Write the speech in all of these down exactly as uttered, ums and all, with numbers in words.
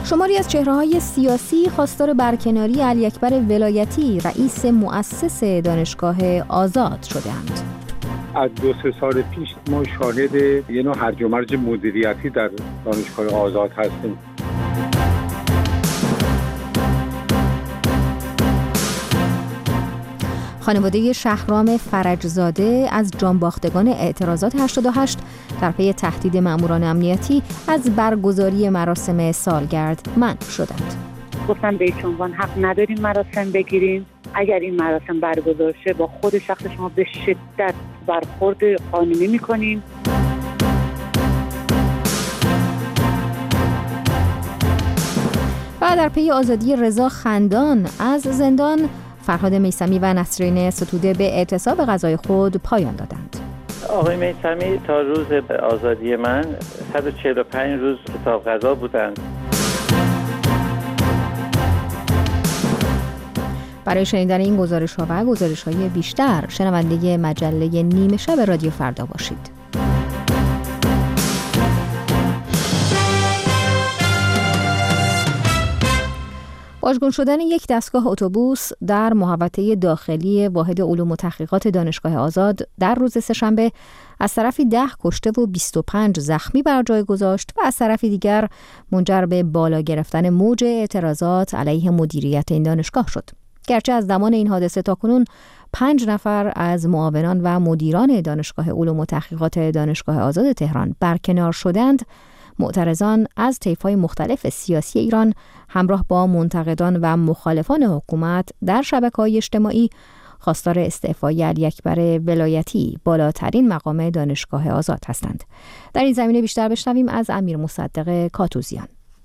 شماری از چهره‌های سیاسی خواستار برکناری علی اکبر ولایتی رئیس مؤسس دانشگاه آزاد شدند. از دو سه سال پیش ما شاهد یه نوع هرج و مرج مدیریتی در دانشگاه آزاد هستیم. خانواده شهرام فرجزاده از جانباختگان اعتراضات هشتاد و هشت در پی تهدید ماموران امنیتی از برگزاری مراسم سالگرد منع شدند. گفتن به هیچ عنوان حق نداریم مراسم بگیریم. اگر این مراسم برگزار شه با خود شخص شما به شدت برخورد قانونی می‌کنیم. و در پی آزادی رضا خندان از زندان، فرهاد میثمی و نسرین ستوده به اعتصاب غذای خود پایان دادند. آقای میثمی تا روز آزادی من صد و چهل و پنج روز کتاب غذا بودند. برای شنیدن این گزارش‌ها و گزارش‌های بیشتر شنونده مجله نیمه شب رادیو فردا باشید. واژگون شدن یک دستگاه اتوبوس در محوطه داخلی واحد علوم و تحقیقات دانشگاه آزاد در روز سه‌شنبه از طرفی ده کشته و بیست و پنج زخمی بر جای گذاشت و از طرفی دیگر منجر به بالا گرفتن موج اعتراضات علیه مدیریت این دانشگاه شد. گرچه از زمان این حادثه تاکنون پنج نفر از معاونان و مدیران دانشگاه علوم و تحقیقات دانشگاه آزاد تهران برکنار شدند، معترضان از طیف‌های مختلف سیاسی ایران همراه با منتقدان و مخالفان حکومت در شبکه‌های اجتماعی خواستار استعفای علی اکبر ولایتی، بالاترین مقام دانشگاه آزاد هستند. در این زمینه بیشتر بشنویم از امیر مصدق کاتوزیان.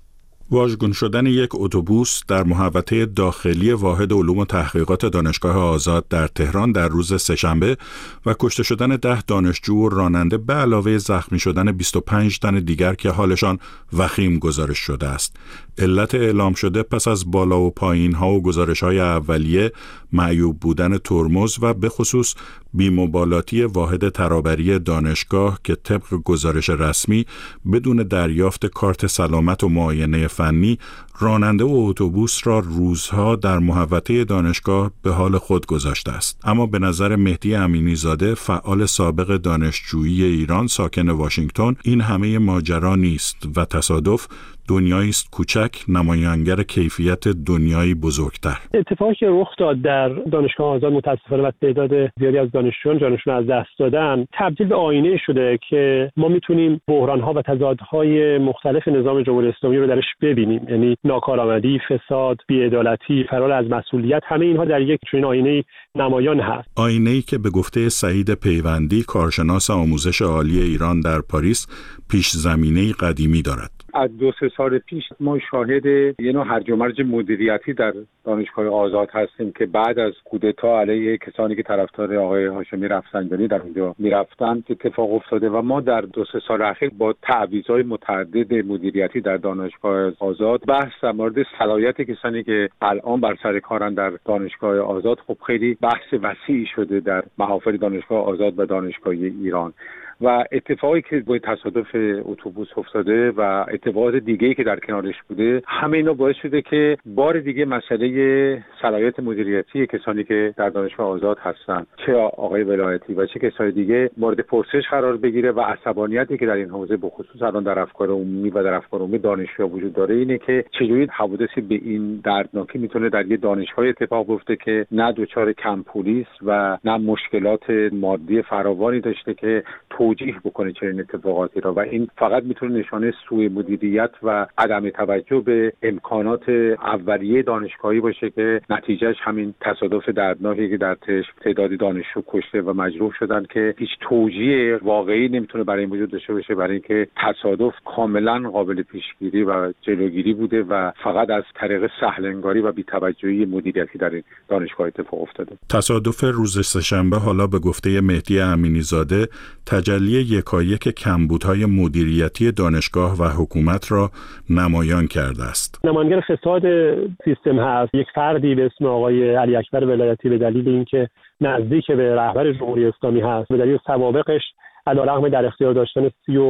واژگون شدن یک اتوبوس در محوطه داخلی واحد علوم و تحقیقات دانشگاه آزاد در تهران در روز سه‌شنبه و کشته شدن ده دانشجو و راننده به علاوه زخمی شدن بیست و پنج تن دیگر که حالشان وخیم گزارش شده است. علت اعلام شده پس از بالا و پایین ها و گزارش های اولیه معیوب بودن ترمز و به خصوص بی‌مبالاتی واحد ترابری دانشگاه که طبق گزارش رسمی بدون دریافت کارت سلامت و معاینه فنی راننده و اتوبوس را روزها در محوطه دانشگاه به حال خود گذاشته است. اما به نظر مهدی امینی زاده، فعال سابق دانشجویی ایران ساکن واشنگتن، این همه ماجرا نیست و تصادف دنیایی است کوچک نمایانگر کیفیت دنیایی بزرگتر. اتفاقی که رخ داد در دانشگاه آزاد متاسفانه و تعداد زیادی از دانشجویان جانشون از دست دادن تبدیل به آینه شده که ما میتونیم بحران‌ها و تضادهای مختلف نظام جمهوری اسلامی رو درش ببینیم. یعنی ناکارآمدی، فساد، بی‌عدالتی، فرار از مسئولیت، همه اینها در یک چنین آینه نمایان هست. آینه‌ای که به گفته سعید پیوندی، کارشناس آموزش عالی ایران در پاریس، پیش زمینه قدیمی دارد. از دو سه سال پیش ما شاهد یه نوع هرج و مرج مدیریتی در دانشگاه آزاد هستیم که بعد از کودتا علیه کسانی که طرفدار آقای هاشمی رفسنجانی در اونجا میرفتن اتفاق افتاده و ما در دو سه سال اخیر با تعویض‌های متعدد مدیریتی در دانشگاه آزاد بحث در مورد صلاحیت کسانی که الان بر سر کارن در دانشگاه آزاد خب خیلی بحث وسیعی شده در محافل دانشگاه آزاد و دانشگاهی ایران. و اتفاقی که با تصادف اتوبوس افتاده و اتفاقات دیگه‌ای که در کنارش بوده، همه اینا باعث شده که بار دیگه مسئله صلاحیت مدیریتی کسانی که در دانشگاه آزاد هستن، چه آقای ولایتی و چه کسای دیگه، مورد پرسش قرار بگیره و عصبانیتی که در این حوزه به خصوص الان در افکار عمومی و در افکار عمومی دانشجوها وجود داره اینه که چجوری حوادثی به این دردناکی میتونه در یه دانشگاه اتفاق بیفته که نه دچار کم پولیس و نه مشکلات مادی فراوانی داشته که توجیه بکنه چنین اتفاقاتی را، و این فقط میتونه نشانه سوء مدیریت و عدم توجه به امکانات اولیه دانشگاهی باشه که نتیجهش همین تصادف دردناکی که در تعدادی دانشجو کشته و مجروح شدن که هیچ توجیه واقعی نمیتونه برای این وجود داشته باشه، برای اینکه تصادف کاملا قابل پیشگیری و جلوگیری بوده و فقط از طریق سهل‌انگاری و بی‌توجهی مدیریتی در این دانشگاه اتفاق افتاده. تصادف روز سه‌شنبه حالا به گفته مهدی امینی زاده تجلی یکایک کمبودهای مدیریتی دانشگاه و حکومت را نمایان کرده است. نمایانگر فساد سیستم هست یک فردی به اسم آقای علی اکبر ولایتی به دلیل اینکه نزدیک به رهبر جمهوری اسلامی هست، به دلیل سوابقش علیرغم در اختیار داشتن سی و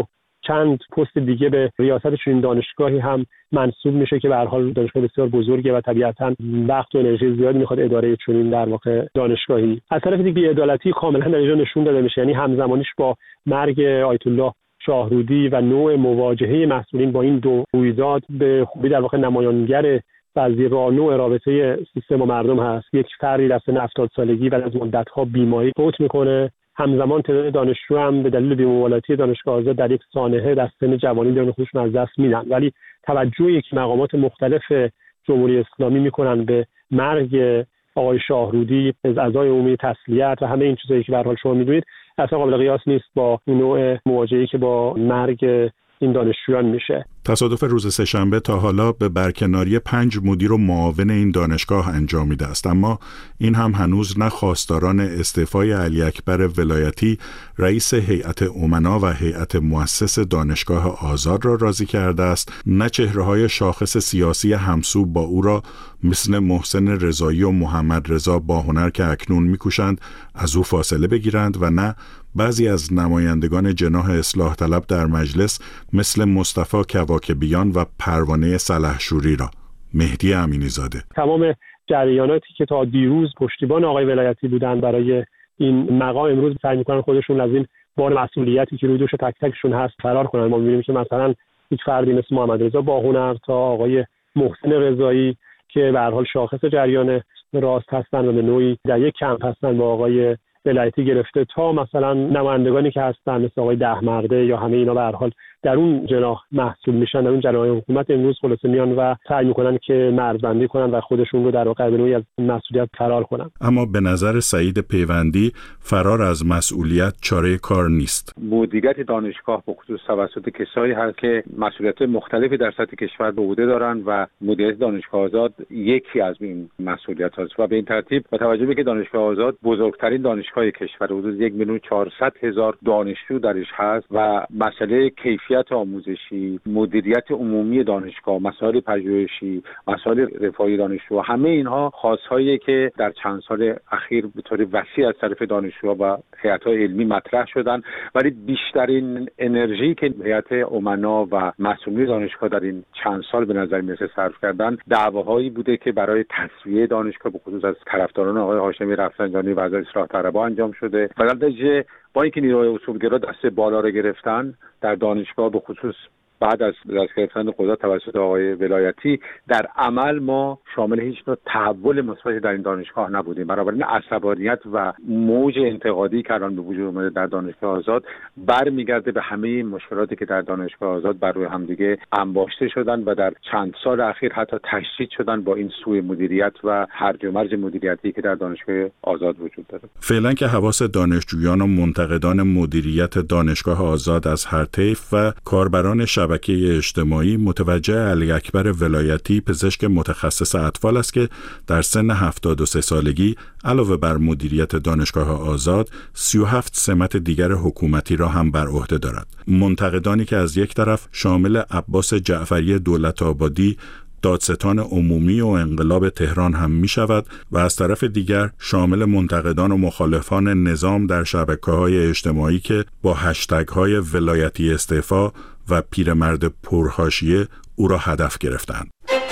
چند پست دیگه به ریاست چنین دانشگاهی هم منصوب میشه که به هر حال دانشگاه بسیار بزرگه و طبیعتاً وقت و انرژی زیادی میخواد اداره چنین در واقع دانشگاهی. از طرف دیگه بی‌عدالتی کاملا در اینجا نشون داده میشه، یعنی همزمانیش با مرگ آیت الله شاهرودی و نوع مواجهه مسئولین با این دو رویداد به خوبی در واقع نمایانگر بعضی راه نوع رابطه سیستم و مردم هست. یک فردی در سن هفتاد سالگی بعد از مدت‌ها بیماری فوت میکنه، همزمان تعداد دانشجو هم به دلیل بی‌مبالاتی دانشگاه آزاد در یک سانحه در سن جوانی درون خودشون از دست میدن. ولی توجهی که مقامات مختلف جمهوری اسلامی میکنن به مرگ آقای شاهرودی از اعضای عمومی تسلیت و همه این چیزایی که به هر حال شما میدونید اصلا قابل قیاس نیست با نوع مواجهه‌ای که با مرگ این دانشجویان میشه. تصادف روز سه‌شنبه تا حالا به برکناری پنج مدیر و معاون این دانشگاه انجامیده است، اما این هم هنوز نه خواستاران استعفای علی اکبر ولایتی رئیس هیئت امنا و هیئت مؤسس دانشگاه آزاد را راضی کرده است، نه چهره‌های شاخص سیاسی همسو با او را مثل محسن رضایی و محمد رضا باهنر که اکنون میکوشند از او فاصله بگیرند و نه بعضی از نمایندگان جناح اصلاح طلب در مجلس مثل مصطفی کواکبیان و پروانه سلحشوری را. مهدی امینی زاده: تمام جریاناتی که تا دیروز پشتیبان آقای ولایتی بودن برای این مقام امروز سعی می‌کنن خودشون از این بار مسئولیتی که روی دوش تک تکشون هست فرار کنن. ما می‌بینیم که مثلا یک فردی مثل محمد رضا باهنر تا آقای محسن رضایی که به هر حال شاخص جریان راست هستن و به نوعی در یک کمپ هستن با آقای ولایتی گرفته تا مثلا نمایندگانی که هستن مثل آقای دهمرده یا همه اینا به هر حال در اون جناح محسوب میشن، در اون جناح حکومت امروز خلاصه میان و سعی میکنن که مرزبندی کنن و خودشون رو در واقع به نوعی از مسئولیت فرار کنن. اما به نظر سعید پیوندی فرار از مسئولیت چاره کار نیست. مدیریت دانشگاه به خصوص توسط کسایی هست که مسئولیت مختلفی در سطح کشور به عهده دارن و مدیریت دانشگاه آزاد یکی از این مسئولیت هست و به این ترتیب با توجه به که دانشگاه آزاد بزرگترین دانشگاه کشور حدود یک میلیون چهارصد هزار دانشجو درش هست و مسئله کیفیت آموزشی، مدیریت عمومی دانشگاه، مسائل پژوهشی، مسائل رفاهی دانشجو، همه اینها خواستهایی که در چند سال اخیر به طور وسیع از طرف دانشجوها و هیئت‌های علمی مطرح شدن، ولی بیشترین انرژی که هیئت امنا و مسئولین دانشگاه در این چند سال به نظر میرسه صرف کردن دعواهایی بوده که برای تصفیه دانشگاه به خصوص از طرفداران آقای هاشمی رفسنجانی و از اصلاح طلبها انجام شده و در نتیجه با اینکه نیروهای اصولگرا دست بالا رو گرفتن در دانشگاه به خصوص بعد از دست گرفتن قدرت توسط آقای ولایتی در عمل ما شامل هیچ نوع تحول مثبتی در این دانشگاه نبودیم. بنابراین عصبانیت و موج انتقادی که الان به وجود اومده در دانشگاه آزاد برمیگرده به همه مشکلاتی که در دانشگاه آزاد بر روی همدیگه انباشته شدن و در چند سال اخیر حتی تشدید شدن با این سوء مدیریت و هرج و مرج مدیریتی که در دانشگاه آزاد وجود داره. فعلا که حواس دانشجویان و منتقدان مدیریت دانشگاه آزاد از هر طیف و کاربران شبکه اجتماعی متوجه علی اکبر ولایتی پزشک متخصص اطفال است که در سن هفتاد و سه سالگی علاوه بر مدیریت دانشگاه آزاد سی و هفت سمت دیگر حکومتی را هم بر عهده دارد. منتقدانی که از یک طرف شامل عباس جعفری دولت آبادی دادستان عمومی و انقلاب تهران هم می شود و از طرف دیگر شامل منتقدان و مخالفان نظام در شبکه‌های اجتماعی که با هشتگ‌های ولایتی استعفا و پیرمرد پرحاشیه او را هدف گرفتند.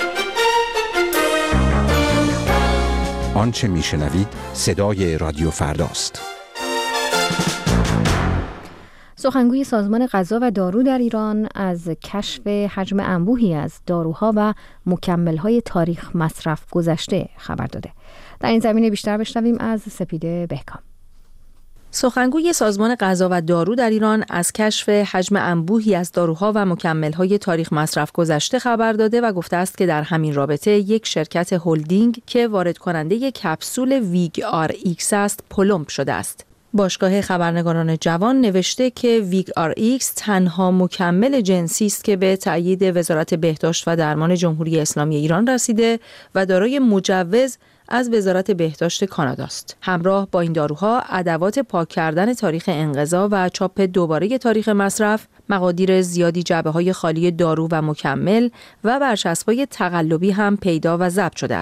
آنچه میشنوید صدای رادیو فرداست. سخنگوی سازمان غذا و دارو در ایران از کشف حجم انبوهی از داروها و مکمل‌های تاریخ مصرف گذشته خبر داده. در این زمینه بیشتر بشنویم از سپیده بهکام. سخنگوی سازمان غذا و دارو در ایران از کشف حجم انبوهی از داروها و مکمل‌های تاریخ مصرف گذشته خبر داده و گفته است که در همین رابطه یک شرکت هلدینگ که وارد کننده کپسول ویگ آر ایکس است پلمب شده است. باشگاه خبرنگاران جوان نوشته که ویگ آر ایکس تنها مکمل جنسی است که به تأیید وزارت بهداشت و درمان جمهوری اسلامی ایران رسیده و دارای مجوز از وزارت بهداشت کانادا است. همراه با این داروها ادوات پاک کردن تاریخ انقضا و چاپ دوباره تاریخ مصرف، مقادیر زیادی جعبه‌های خالی دارو و مکمل و برچسب‌های تقلبی هم پیدا و ضبط شده است.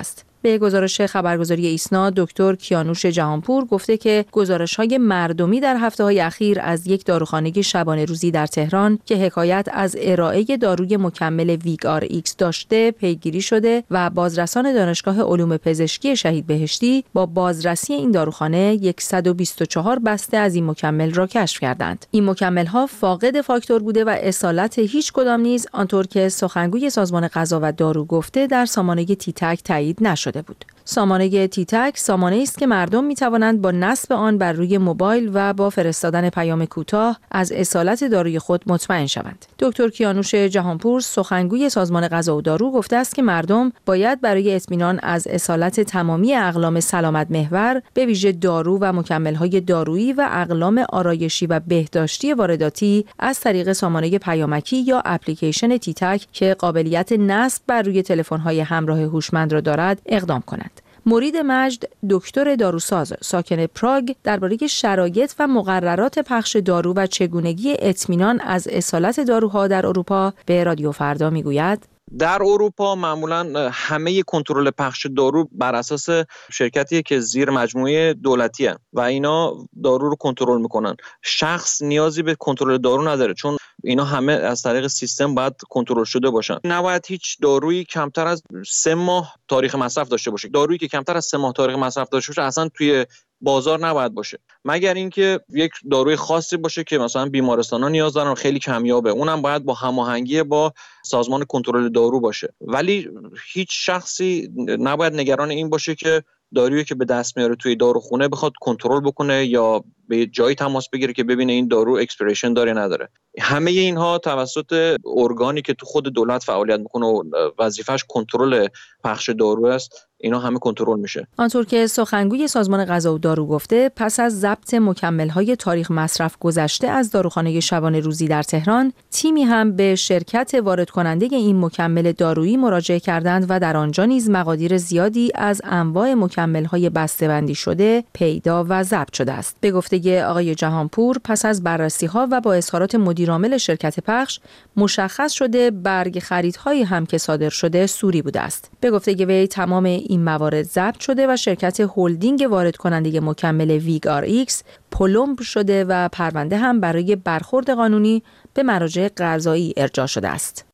به گزارش خبرگزاری ایسنا، دکتر کیانوش جهانپور گفته که گزارش‌های مردمی در هفته‌های اخیر از یک داروخانه شبانه روزی در تهران که حکایت از ارائه داروی مکمل ویگ آر ایکس داشته پیگیری شده و بازرسان دانشگاه علوم پزشکی شهید بهشتی با بازرسی این داروخانه صد و بیست و چهار بسته از این مکمل را کشف کردند. این مکمل‌ها فاقد فاکتور بوده و اصالت هیچ کدام نیز آنطور که سخنگوی سازمان غذا و دارو گفته در سامانه تیتک تایید نشده بود. سامانه تیتک سامانه است که مردم می توانند با نصب آن بر روی موبایل و با فرستادن پیام کوتاه از اصالت داروی خود مطمئن شوند. دکتر کیانوش جهانپور سخنگوی سازمان غذا و دارو گفته است که مردم باید برای اطمینان از اصالت تمامی اقلام سلامت محور به ویژه دارو و مکمل‌های دارویی و اقلام آرایشی و بهداشتی وارداتی از طریق سامانه پیامکی یا اپلیکیشن تیتک که قابلیت نصب بر روی تلفن‌های همراه هوشمند را دارد اقدام کنند. مرید مجد، دکتر داروساز ساکن پراگ، درباره شرایط و مقررات پخش دارو و چگونگی اطمینان از اصالت داروها در اروپا به رادیو فردا میگوید: در اروپا معمولا همه کنترل پخش دارو بر اساس شرکتیه که زیر مجموعه دولتیه و اینا دارو رو کنترل میکنن. شخص نیازی به کنترل دارو نداره چون اینا همه از طریق سیستم باید کنترل شده باشن. نباید هیچ دارویی کمتر از سه ماه تاریخ مصرف داشته باشه. دارویی که کمتر از سه ماه تاریخ مصرف داشته باشه اصلا توی بازار نباید باشه، مگر اینکه یک داروی خاصی باشه که مثلا بیمارستان‌ها نیاز دارن، خیلی کمیابه، اونم باید با هماهنگی با سازمان کنترل دارو باشه. ولی هیچ شخصی نباید نگران این باشه که دارویی که به دست میاره توی داروخونه بخواد کنترل بکنه یا به جایی تماس بگیره که ببینه این دارو اکسپیریشن داره نداره. همه اینها توسط ارگانی که تو خود دولت فعالیت میکنه و وظیفش کنترل پخش دارو است، اینا همه کنترل میشه. آنطور که سخنگوی سازمان غذا و دارو گفته، پس از ضبط مکمل‌های تاریخ مصرف گذشته از داروخانه شبانه روزی در تهران، تیمی هم به شرکت وارد کننده این مکمل دارویی مراجعه کردند و در آنجا نیز مقادیر زیادی از انواع مکمل‌های بسته‌بندی شده پیدا و ضبط شده است. به گفته آقای جهانپور، پس از بررسی‌ها و با اظهارات مدیرعامل شرکت پخش، مشخص شده برگ خریدهایی هم که صادر شده سوری بوده است. به گفته وی تمام این موارد ضبط شده و شرکت هلدینگ وارد کننده مکمل ویگ آر ایکس پلمب شده و پرونده هم برای برخورد قانونی به مراجع قضایی ارجاع شده است.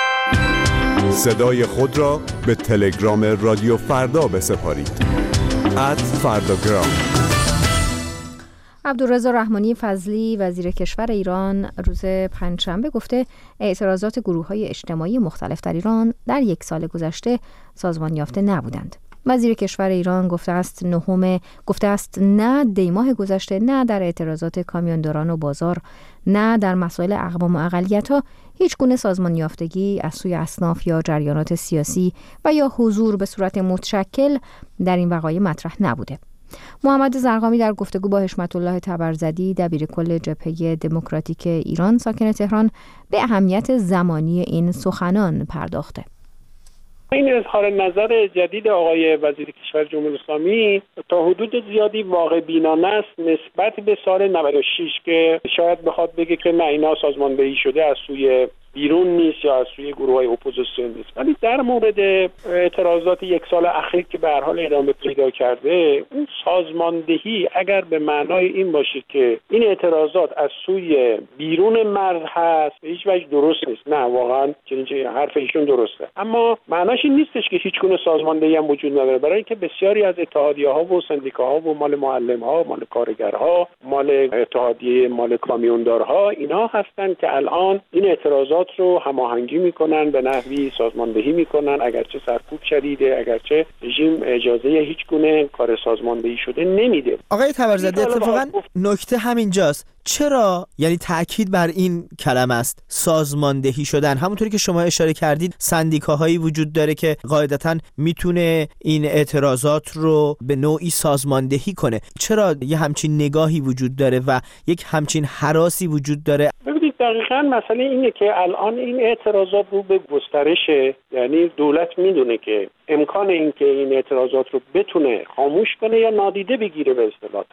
صدای خود را به تلگرام رادیو فردا بسپارید. ات فرداگرام. عبدالرضا رحمانی فضلی وزیر کشور ایران روز پنجشنبه گفته اعتراضات گروه‌های اجتماعی مختلف در ایران در یک سال گذشته سازمان یافته نبودند. وزیر کشور ایران گفته است نهم گفته است نه دیماه گذشته، نه در اعتراضات کامیونداران و بازار، نه در مسائل اقوام و اقلیت‌ها هیچ گونه سازمان یافتگی از سوی اصناف یا جریانات سیاسی و یا حضور به صورت متشکل در این وقایع مطرح نبوده. محمد زرقامی در گفتگو با حشمت الله تبرزدی دبیر کل جبهه دموکراتیک ایران ساکن تهران به اهمیت زمانی این سخنان پرداخته. این اظهار نظر جدید آقای وزیر کشور جمهوری اسلامی تا حدود زیادی واقع بینانه است نسبت به سال نود و شش که شاید بخواد بگه که نه اینا سازماندهی شده از سوی بیرون نیست یا از سوی گروه‌های اپوزیسیون نیست. ولی در مورد اعتراضات یک سال اخیر که به هر حال ادامه پیدا کرده، اون سازماندهی اگر به معنای این باشه که این اعتراضات از سوی بیرون مرز هست به هیچ وجه درست نیست. نه، واقعا چنین حرف ایشون درسته، اما معناش این نیستش که هیچ گونه سازماندهی هم وجود نداره، برای اینکه بسیاری از اتحادیه‌ها و سندیکاها و مال معلم‌ها، مال کارگرها، مال اتحادیه مال کامیوندارها اینا هستن که الان این اعتراضات رو هماهنگی میکنن، به نحوی سازماندهی میکنن، اگرچه سرکوب شدیده، اگرچه رژیم اجازه هیچ گونه کار سازماندهی شده نمیده. آقای تبرزده، اتفاقا نکته همینجاست. چرا یعنی تأکید بر این کلمه است، سازماندهی شدن؟ همونطوری که شما اشاره کردید سندیکاهایی وجود داره که قاعدتاً میتونه این اعتراضات رو به نوعی سازماندهی کنه. چرا یه همچین نگاهی وجود داره و یک همچین هراسی وجود داره؟ ببینید دقیقاً مسئله اینه که الان این اعتراضات رو به گسترشه، یعنی دولت میدونه که امکان این که این اعتراضات رو بتونه خاموش کنه یا نادیده بگیره به اصطلاح تا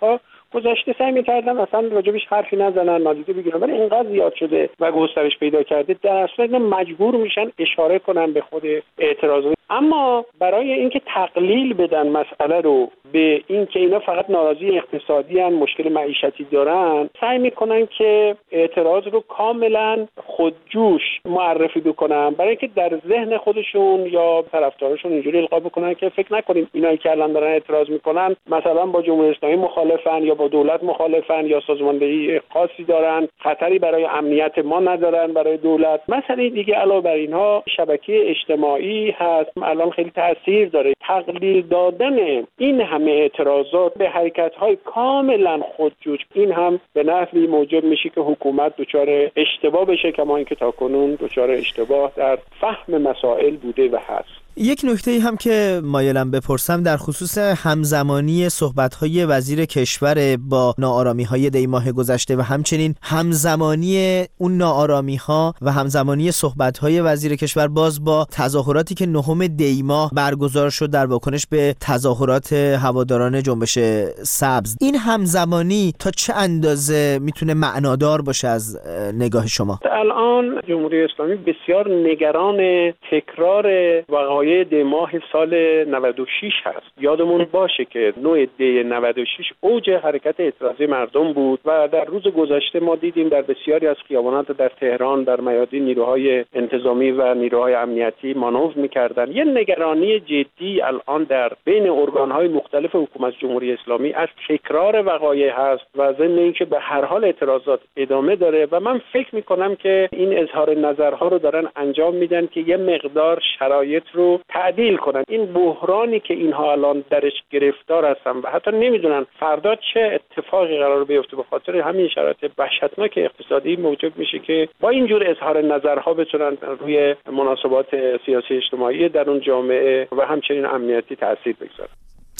گذشته سعی می‌کردن اصلا راجبش حرفی نزنن، نادیده بگیرن، ولی اینقدر زیاد شده و گسترش پیدا کرده در اصل مجبور میشن اشاره کنن به خود اعتراضات. اما برای اینکه تقلیل بدن مسئله رو به اینکه اینا فقط ناراضی اقتصادی ان، مشکل معیشتی دارن، سعی میکنن که اعتراض رو کاملا خودجوش معرفی بکنن برای اینکه در ذهن خودشون یا طرفدارشون اینجوری القا بکنن که فکر نکنیم اینایی که الان دارن اعتراض میکنن مثلا با جمهوری اسلامی مخالفن یا با دولت مخالفن یا سازماندهی خاصی دارن، خطری برای امنیت ما ندارن برای دولت. مسئله دیگه علاوه بر اینها شبکه اجتماعی هست، الان خیلی تاثیر داره. تقلیل دادن این همه اعتراضات به حرکت‌های کاملا خودجوش، این هم به نحوی موجب میشه که حکومت دچار اشتباه بشه، کما اینکه تاکنون دچار اشتباه در فهم مسائل بوده و هست. یک نکته ای هم که مایلم بپرسم در خصوص همزمانی صحبت‌های وزیر کشور با ناآرامی‌های دی ماه گذشته و همچنین همزمانی اون ناآرامی‌ها و همزمانی صحبت‌های وزیر کشور باز با تظاهراتی که نهم دی ماه برگزار شد در واکنش به تظاهرات هواداران جنبش سبز. این همزمانی تا چه اندازه میتونه معنادار باشه از نگاه شما؟ الان جمهوری اسلامی بسیار نگران تکرار وقایع دی ماه سال نود و شش هست. یادمون باشه که نوع دی نود و شش اوج حرکت اعتراضی مردم بود و در روز گذشته ما دیدیم در بسیاری از خیابانات در تهران در میادین نیروهای انتظامی و نیروهای امنیتی مانور می‌کردند. یه نگرانی جدی الان در بین ارگان‌های مختلف حکومت جمهوری اسلامی از تکرار وقایع هست و ضمن اینکه به هر حال اعتراضات ادامه داره و من فکر می‌کنم که این اظهار نظرها رو دارن انجام میدن که یه مقدار شرایط رو تعدیل کنن. این بحرانی که اینها الان درش گرفتار هستن و حتی نمیدونن فردا چه اتفاقی قرار بیفته به خاطر همین شرایط وحشتناک اقتصادی موجب میشه که با اینجور اظهار نظرها بتونن روی مناسبات سیاسی اجتماعی در اون جامعه و همچنین امنیتی تاثیر بگذارن.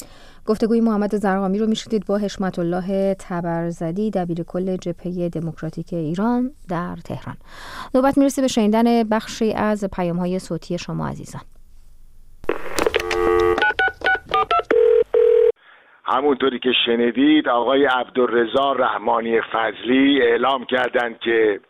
گفتگوی محمد زرقامی رو میشنیدید با حشمت الله تبرزدی، دبیر کل جبهه دموکراتیک ایران در تهران. نوبت میرسه به شنیدن بخشی از پیام‌های صوتی شما عزیزان. همونطوری که شنیدید آقای عبدالرضا رحمانی فضلی اعلام کردند که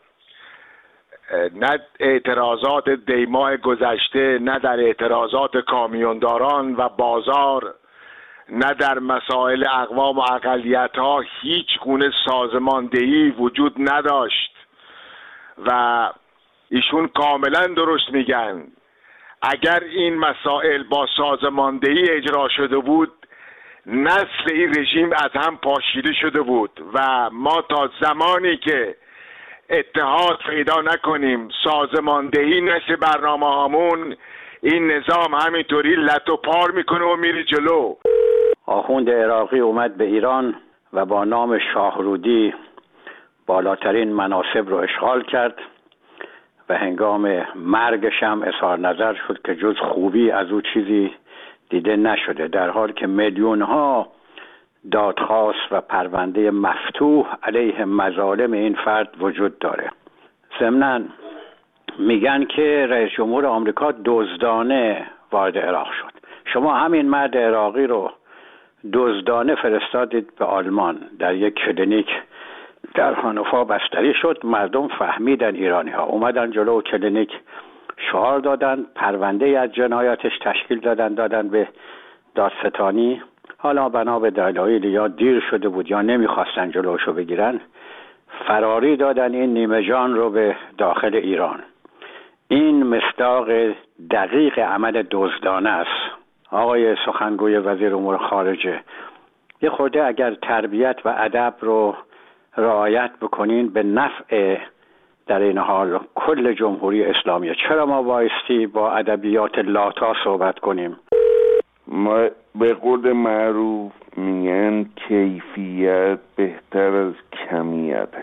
نه اعتراضات دی ماه گذشته، نه در اعتراضات کامیونداران و بازار، نه در مسائل اقوام و اقلیت‌ها هیچ گونه سازماندهی وجود نداشت و ایشون کاملا درست میگن. اگر این مسائل با سازماندهی اجرا شده بود نسل این رژیم از هم پاشیده شده بود و ما تا زمانی که اتحاد پیدا نکنیم، سازماندهی نشه برنامه هامون، این نظام همینطوری لت و پار میکنه و میره جلو. آخوند عراقی اومد به ایران و با نام شاهرودی بالاترین مناصب رو اشغال کرد و هنگام مرگش هم اظهار نظر شد که جز خوبی از او چیزی دیده نشده، در حالی که میلیون ها دادخواست و پرونده مفتوح علیه مظالم این فرد وجود داره. ضمناً میگن که رئیس جمهور آمریکا دزدانه وارد عراق شد. شما همین مرد عراقی رو دزدانه فرستادید به آلمان، در یک کلینیک در هانوفا بستری شد. مردم فهمیدن، ایرانی ها اومدن جلو کلینیک شعار دادن، پرونده از جنایاتش تشکیل دادن دادن به دادستانی. حالا بنا به دلایل یا دیر شده بود یا نمیخواستن جلوشو بگیرن، فراری دادن این نیمه جان رو به داخل ایران. این مصداق دقیق عمل دزدانه است. آقای سخنگوی وزیر امور خارجه، یه خورده اگر تربیت و ادب رو رعایت بکنین به نفع در این حال کل جمهوری اسلامی. چرا ما بایستی با ادبیات لاتا صحبت کنیم؟ ما به قول معروف میگن کیفیت بهتر از کمیته.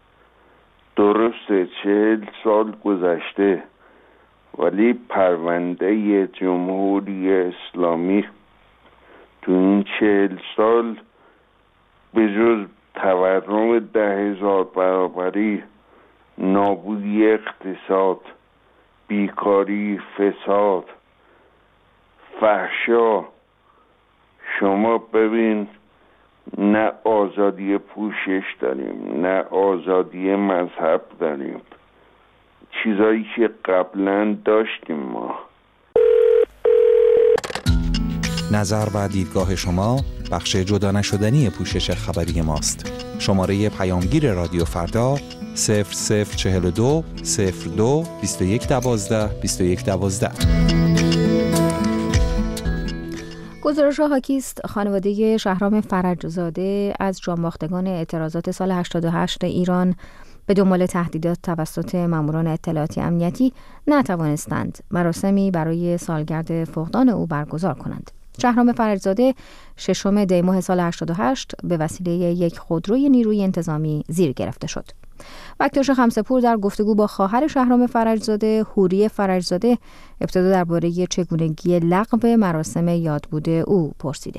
درسته چهل سال گذشته ولی پرونده جمهوری اسلامی تو این چهل سال به جز تورم ده هزار برابری، نابودی اقتصاد، بیکاری، فساد، فحشا، شما ببین نه آزادی پوشش داریم، نه آزادی مذهب داریم، چیزایی که قبلا داشتیم ما. نظر و دیدگاه شما بخش جدا نشدنی پوشش خبری ماست. شماره پیامگیر رادیو فردا صفر صفر چهل و دو صفر دو بیست و یک دوازده بیست و یک دوازده. گزارش حاکی است خانواده شهرام فرجزاده از جانباختگان اعتراضات سال هشتاد و هشت ایران به دنبال تهدیدات توسط ماموران اطلاعاتی امنیتی نتوانستند مراسمی برای سالگرد فقدان او برگزار کنند. شهرام فرجزاده ششم دی ماه سال هشتاد و هشت به وسیله یک خودروی نیروی انتظامی زیر گرفته شد. بکتاش خمسه‌پور در گفتگو با خواهر شهرام فرجزاده، حوری فرجزاده، ابتدا درباره چگونگی لغو مراسم یادبود او پرسیده.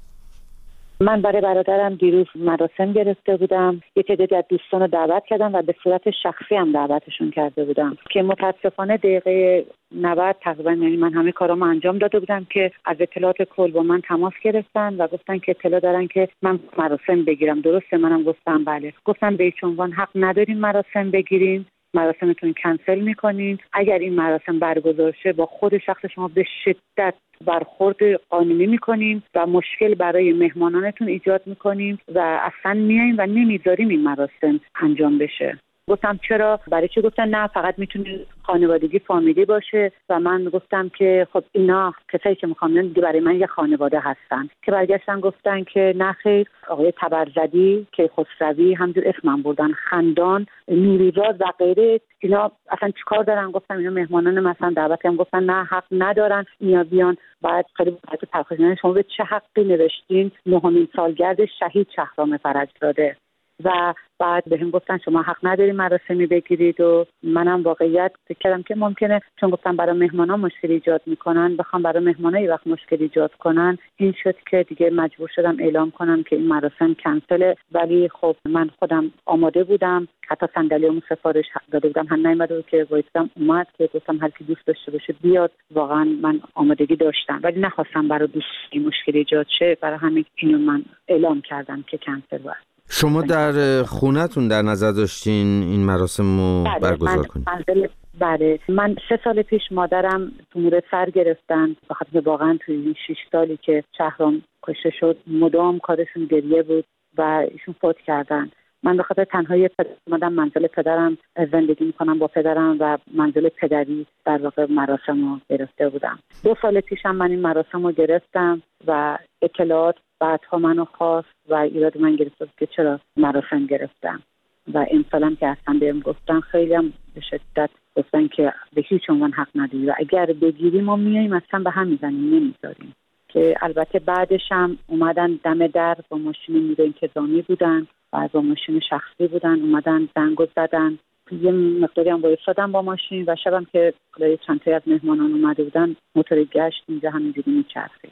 من برای برادرم دیروز مراسم گرفته بودم. یه تعدادی از دوستان رو دعوت کردم و به صورت شخصی هم دعوتشون کرده بودم که متاسفانه دقیقه نود تقریبا، یعنی من همه کارامو انجام داده بودم که از اطلاعات کل با من تماس گرفتن و گفتن که اطلاع دارن که من مراسم بگیرم. درسته؟ منم گفتم بله. گفتم به هیچ عنوان حق ندارین مراسم بگیرین، مراسمتون کنسل میکنین. اگر این مراسم برگزار شه با خود شخص شما به شدت برخورد قانونی میکنیم و مشکل برای مهمانانتون ایجاد میکنیم و اصلا میایم و نمیذاریم این مراسم انجام بشه. گفتم چرا؟ برای چی؟ گفتن نه فقط میتونه خانوادگی فامیلی باشه و من گفتم که خب اینا کسایی که میخوام دیگه برای من یه خانواده هستن. که برگشتن گفتن که نه خیر، آقای تبرزدی که خسروی همجور اسمم بردن، خندان، نوریزاد و غیره، اینا اصلا چیکار دارن؟ گفتم اینا مهمانان مثلا دعوت کردن. گفتن نه حق ندارن اینا بیان. بعد خیلی باید تلخیص شما به چه حقی نوشتین نهمین سالگرد شهید شهرام فرجزاده و بعد بهم گفتن شما حق ندارین مراسمی بگیرید و منم واقعیت فکر کردم که ممکنه چون گفتم برای مهمانا مشکل ایجاد میکنن بخوام برای مهمانا یه وقت مشکل ایجاد کنن. این شد که دیگه مجبور شدم اعلام کنم که این مراسم کنسله. ولی خب من خودم آماده بودم، حتی صندلیامو سفارش داده بودم، هم نیومده بود که وایسادم اومد که گفتم هر کی دوست داشته باشه بیاد. واقعا من آمادگی داشتم ولی نخواستم برای دوستی مشکل ایجاد شه، برای همین اینو من اعلام کردم که کنسل بود. شما در خونتون در نظر داشتین این مراسم رو برگزار کنید؟ بله. من سه سال پیش مادرم تومور سر گرفتن بخاطر واقعا توی این شش سالی که شهرام کشته شد مدام کارشون گریه بود و ایشون فوت کردن. من به خاطر تنهایی پدر اومدم منزل پدرم زندگی میکنم با پدرم و منزل پدری در واقع مراسم رو گرفته بودم. دو سال پیشم من این مراسم رو گرفتم و اطلاعات بعدها منو خواست و ایراد من گرفت که چرا مراسم گرفتم و امسالم که اصلا بهم گفتن خیلی هم به شدت گفتن که به هیچ عنوان حق نداری و اگر بگیریم ما میاییم اصلا به هم میزنیم نمیذاریم. که البته بعدش هم اومدن دم در با ماشین نیروی انتظامی بودن و با ماشین شخصی بودن، اومدن زنگو زدن، یه مقداری هم وایسادن با ماشین و شبم که چند تا از مهمانان اومده بودن موتور گشت اینجا همینجوری میچرخید.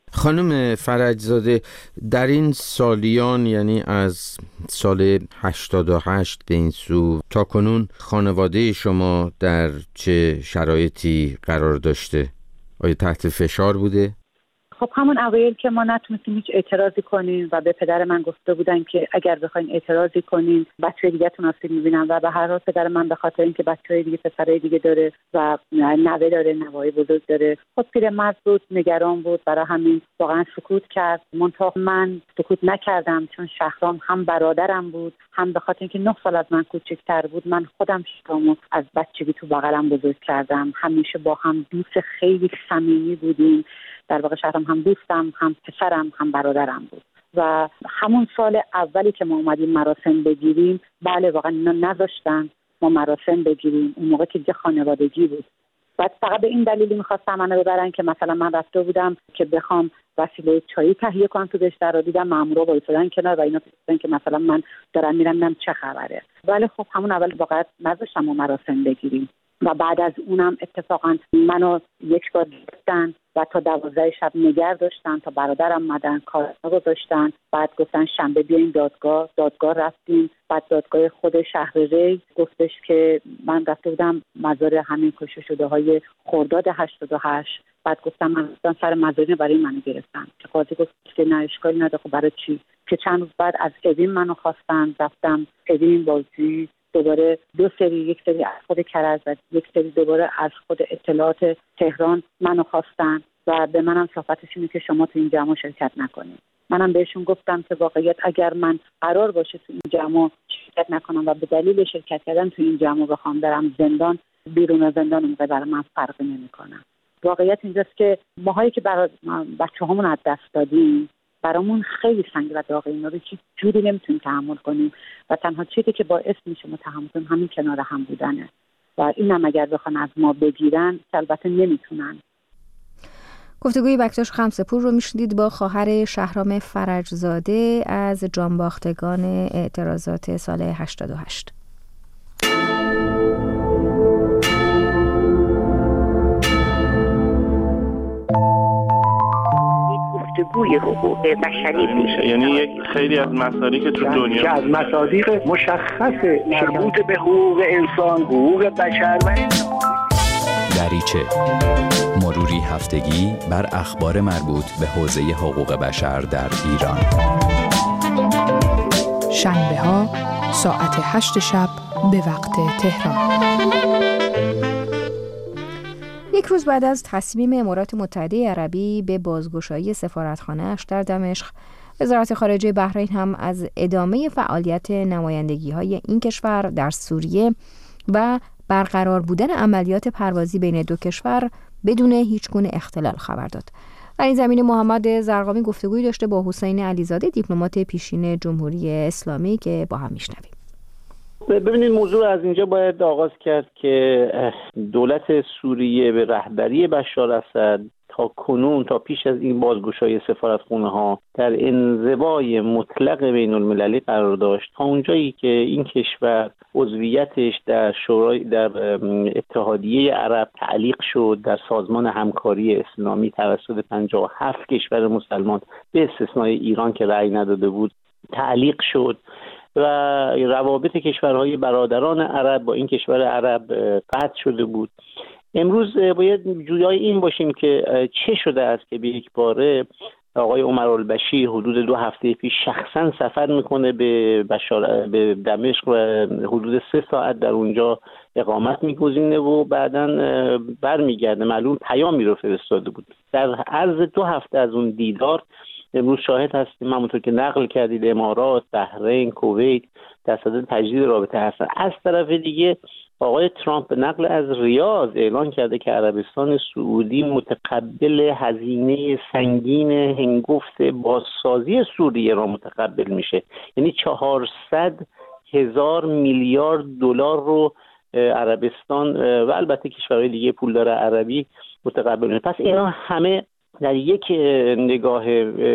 خانم فرجزاده در این سالیان، یعنی از سال هشتاد و هشت به این سو تا کنون، خانواده شما در چه شرایطی قرار داشته؟ آیا تحت فشار بوده؟ خب همون اوایل که ما نتونستیم هیچ اعتراضی کنیم و به پدر من گفته بودن که اگر بخواین اعتراضی کنین بچه‌های دیگه‌تون آسیب می‌بینن و به هر حال پدر من به خاطر اینکه بچه‌های دیگه پسرای دیگه داره و نوه داره، نوه‌ای بزرگ داره، خود پیرمرد بود، نگران بود، برای همین واقعا سکوت کرد. منتها من سکوت نکردم چون شهرام هم برادرم بود، هم به خاطر اینکه نه سال از من کوچکتر بود. من خودم شهرامو از بچگی تو بغلم بزرگ کردم، همیشه با هم دوست خیلی صمیمی بودیم. در واقع شهرام هم دوستم، هم پسرم، هم برادرم بود و همون سال اولی که ما اومدیم مراسم بگیریم، بله واقعا اینا نذاشتن ما مراسم بگیریم. اون موقع که دیگه خانوادگی بود. بعد فقط به این دلیلی می‌خواستم منو ببرن که مثلا من رفته بودم که بخوام وسیله چایی تهیه کنم تو بهشتر رو، دیدم مامورا وایسادن کنار و اینا گفتن که مثلا من دارم میرم نم چه خبره. ولی خب همون اول واقعا نذاشتم ما مراسم بگیریم و بعد از اونم اتفاقا منو یک بار گرفتن و تا دوازده شب نگه داشتن تا برادرم اومدن کار گذاشتن. بعد گفتن شنبه بیاین دادگاه. دادگاه رفتیم. بعد دادگاه خود شهر ری گفتش که من رفته بودم مزار همین کشته شده های خرداد هشتاد و هشت. بعد گفتم من سر مزارین برای من گرفتن که قاضی گفت که نه اشکالی نداره. خب برای چی؟ که چند روز بعد از ادین منو خواستن، رفتم ادین بازی، دوباره دو سری، یک سری از خود کرج و یک سری دوباره از خود اطلاعات تهران منو خواستن و به منم صحبتش اینه که شما تو این جمع شرکت نکنید. منم بهشون گفتم که واقعیت اگر من قرار باشه تو این جمع شرکت نکنم و به دلیل شرکت کردن تو این جمع بخوام برم زندان، بیرون زندان اون برای من فرقی نمیکنه. واقعیت اینجاست که ماهایی که برای بچه‌هامون از دست دادیم برامون خیلی سنگ و داغه، اینا رو هیچ جوری نمیتونیم تحمل کنیم و تنها چیزی که باعث میشه ما تحمل کنیم همین کنار هم بودنه و اینم اگر بخوان از ما بگیرن البته نمیتونن. گفتگوی بکتاش خمسه‌پور رو میشنید با خواهر شهرام فرجزاده از جانباختگان اعتراضات سال هشتاد و هشت. گفتگوی حقوق بشری میشه، یعنی یک خیلی از مسائلی که تو دنیا که از مصادیق مشخص مربوط به حقوق انسان، حقوق بشر و دریچه، مروری هفتگی بر اخبار مربوط به حوزه حقوق بشر در ایران. شنبه ها ساعت هشت شب به وقت تهران. یک روز بعد از تصمیم امارات متحده عربی به بازگشایی سفارتخانه‌اش در دمشق، وزارت خارجه بحرین هم از ادامه فعالیت نمایندگی‌های این کشور در سوریه و برقرار بودن عملیات پروازی بین دو کشور بدون هیچ گونه اختلال خبر داد. در این زمینه محمد زرقامی گفتگویی داشته با حسین علیزاده، دیپلمات پیشین جمهوری اسلامی، که با هم میشنویم. ببینید، موضوع از اینجا باید آغاز کرد که دولت سوریه به رهبری بشار اسد تا کنون، تا پیش از این بازگشایی سفارتخانه ها، در انزوای مطلق بین المللی قرار داشت تا اونجایی که این کشور عضویتش در شورای در اتحادیه عرب تعلیق شد، در سازمان همکاری اسلامی توسط پنجاه و هفت کشور مسلمان به استثنای ایران که رأی نداده بود تعلیق شد و روابط کشورهای برادران عرب با این کشور عرب قطع شده بود. امروز باید جویای این باشیم که چه شده است که به یک باره آقای عمر البشیر حدود دو هفته پیش شخصا سفر میکنه به بشار به دمشق و حدود سه ساعت در اونجا اقامت میگزینه و بعداً برمیگرده. معلوم پیامی رو فرستاده بود. در عرض دو هفته از اون دیدار امروز شاهد هستیم، همونطور که نقل کردید، امارات، بحرین، کویت در صدد تجدید رابطه هستن. از طرف دیگه آقای ترامپ به نقل از ریاض اعلان کرده که عربستان سعودی متقبل هزینه سنگین هنگفت بازسازی سوریه را متقبل میشه. یعنی چهارصد هزار میلیارد دلار رو عربستان و البته کشورهای دیگه پولدار عربی متقبل میشه. پس اینا همه در یک نگاه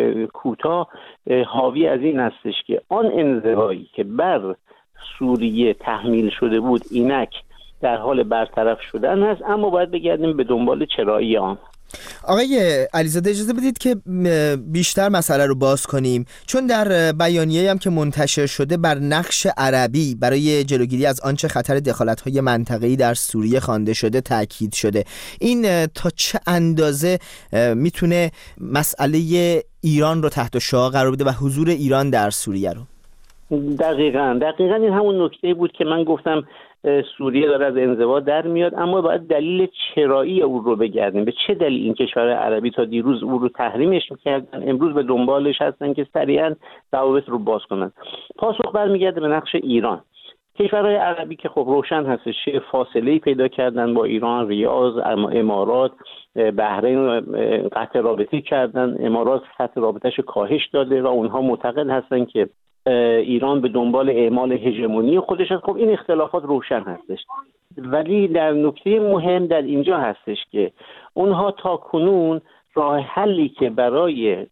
کوتاه حاوی از این هستش که آن انزوایی که بر سوریه تحمیل شده بود اینک در حال برطرف شدن هست، اما باید بگردیم به دنبال چرایی آن. آقای علیزاده اجازه بدید که بیشتر مسئله رو باز کنیم، چون در بیانیه‌ای هم که منتشر شده بر نقش عربی برای جلوگیری از آنچه خطر دخالت‌های منطقه‌ای در سوریه خوانده شده تاکید شده. این تا چه اندازه میتونه مسئله ایران رو تحت شعاع قرار بده و حضور ایران در سوریه رو؟ دقیقاً دقیقاً این همون نکته بود که من گفتم سوریه داره از انزوا در میاد، اما باید دلیل چرایی او رو بگردیم. به چه دلیل این کشور عربی تا دیروز او رو تحریمش میکردن امروز به دنبالش هستن که سریعا روابط رو باز کنن؟ پاسخ برمیگرده به نقش ایران. کشورهای عربی که خب روشن هستش چه فاصله‌ای پیدا کردن با ایران، ریاض، امارات، بحرین قطع رابطه کردن. امارات سطح رابطه‌اش کاهش داده و اونها معتقد هستن که ایران به دنبال اعمال هژمونی خودش است. خب این اختلافات روشن هستش، ولی در نکته مهم در اینجا هستش که اونها تا کنون راه حلی که برای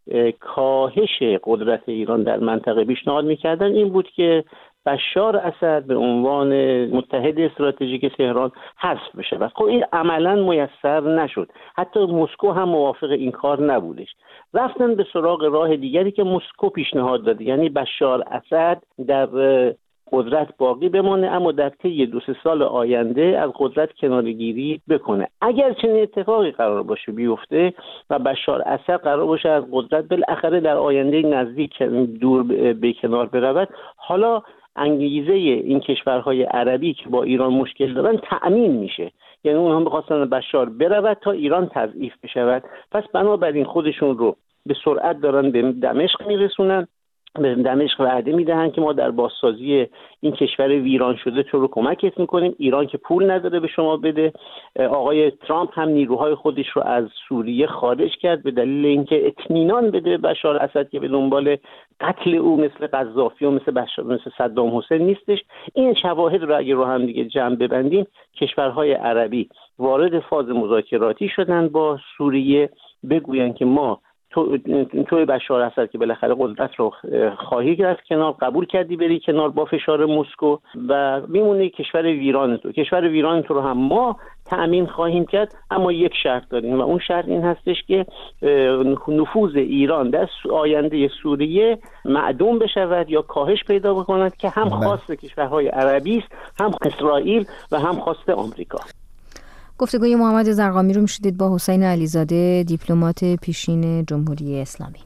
کاهش قدرت ایران در منطقه پیشنهاد میکردن این بود که بشار اسد به عنوان متحد استراتژیک تهران حذف بشه و خب این عملا میسر نشد. حتی مسکو هم موافق این کار نبودش. رفتن به سراغ راه دیگری که مسکو پیشنهاد داد، یعنی بشار اسد در قدرت باقی بمانه، اما در طی دو سه سال آینده از قدرت کناره‌گیری بکنه. اگر چنین اتفاقی قرار باشه بیفته و بشار اسد قرار باشه از قدرت بالاخره در آینده نزدیک دور به کنار برود، حالا انگیزه این کشورهای عربی که با ایران مشکل دارن تأمین میشه. یعنی اونها می‌خواستن بشار برود تا ایران تضعیف بشود، پس بنابراین خودشون رو به سرعت دارن به دمشق میرسونن، به دمشق وعده میدهن که ما در بازسازی این کشور ویران شده تو رو کمکت میکنیم. ایران که پول نداره به شما بده. آقای ترامپ هم نیروهای خودش رو از سوریه خارج کرد به دلیل اینکه اطمینان بده به بشار اسد که به دنبال قتل او مثل قذافی و مثل بشار مثل صدام حسین نیستش. این شواهد رو اگه رو هم دیگه جمع ببندیم، کشورهای عربی وارد فاز مذاکراتی شدن با سوریه، بگوین که ما تو توی بشار اسد که بالاخره قدرت رو خواهی گرفت کنار، قبول کردی بری کنار با فشار مسکو و میمونه کشور ویران تو. کشور ویران تو رو هم ما تأمین خواهیم کرد، اما یک شرط داریم و اون شرط این هستش که نفوذ ایران در آینده سوریه معدوم بشود یا کاهش پیدا بکند که هم خواست کشورهای عربی است، هم اسرائیل و هم خواست آمریکا. گفتگوی محمد زرقامی رو میشدید با حسین علیزاده، دیپلمات پیشین جمهوری اسلامی.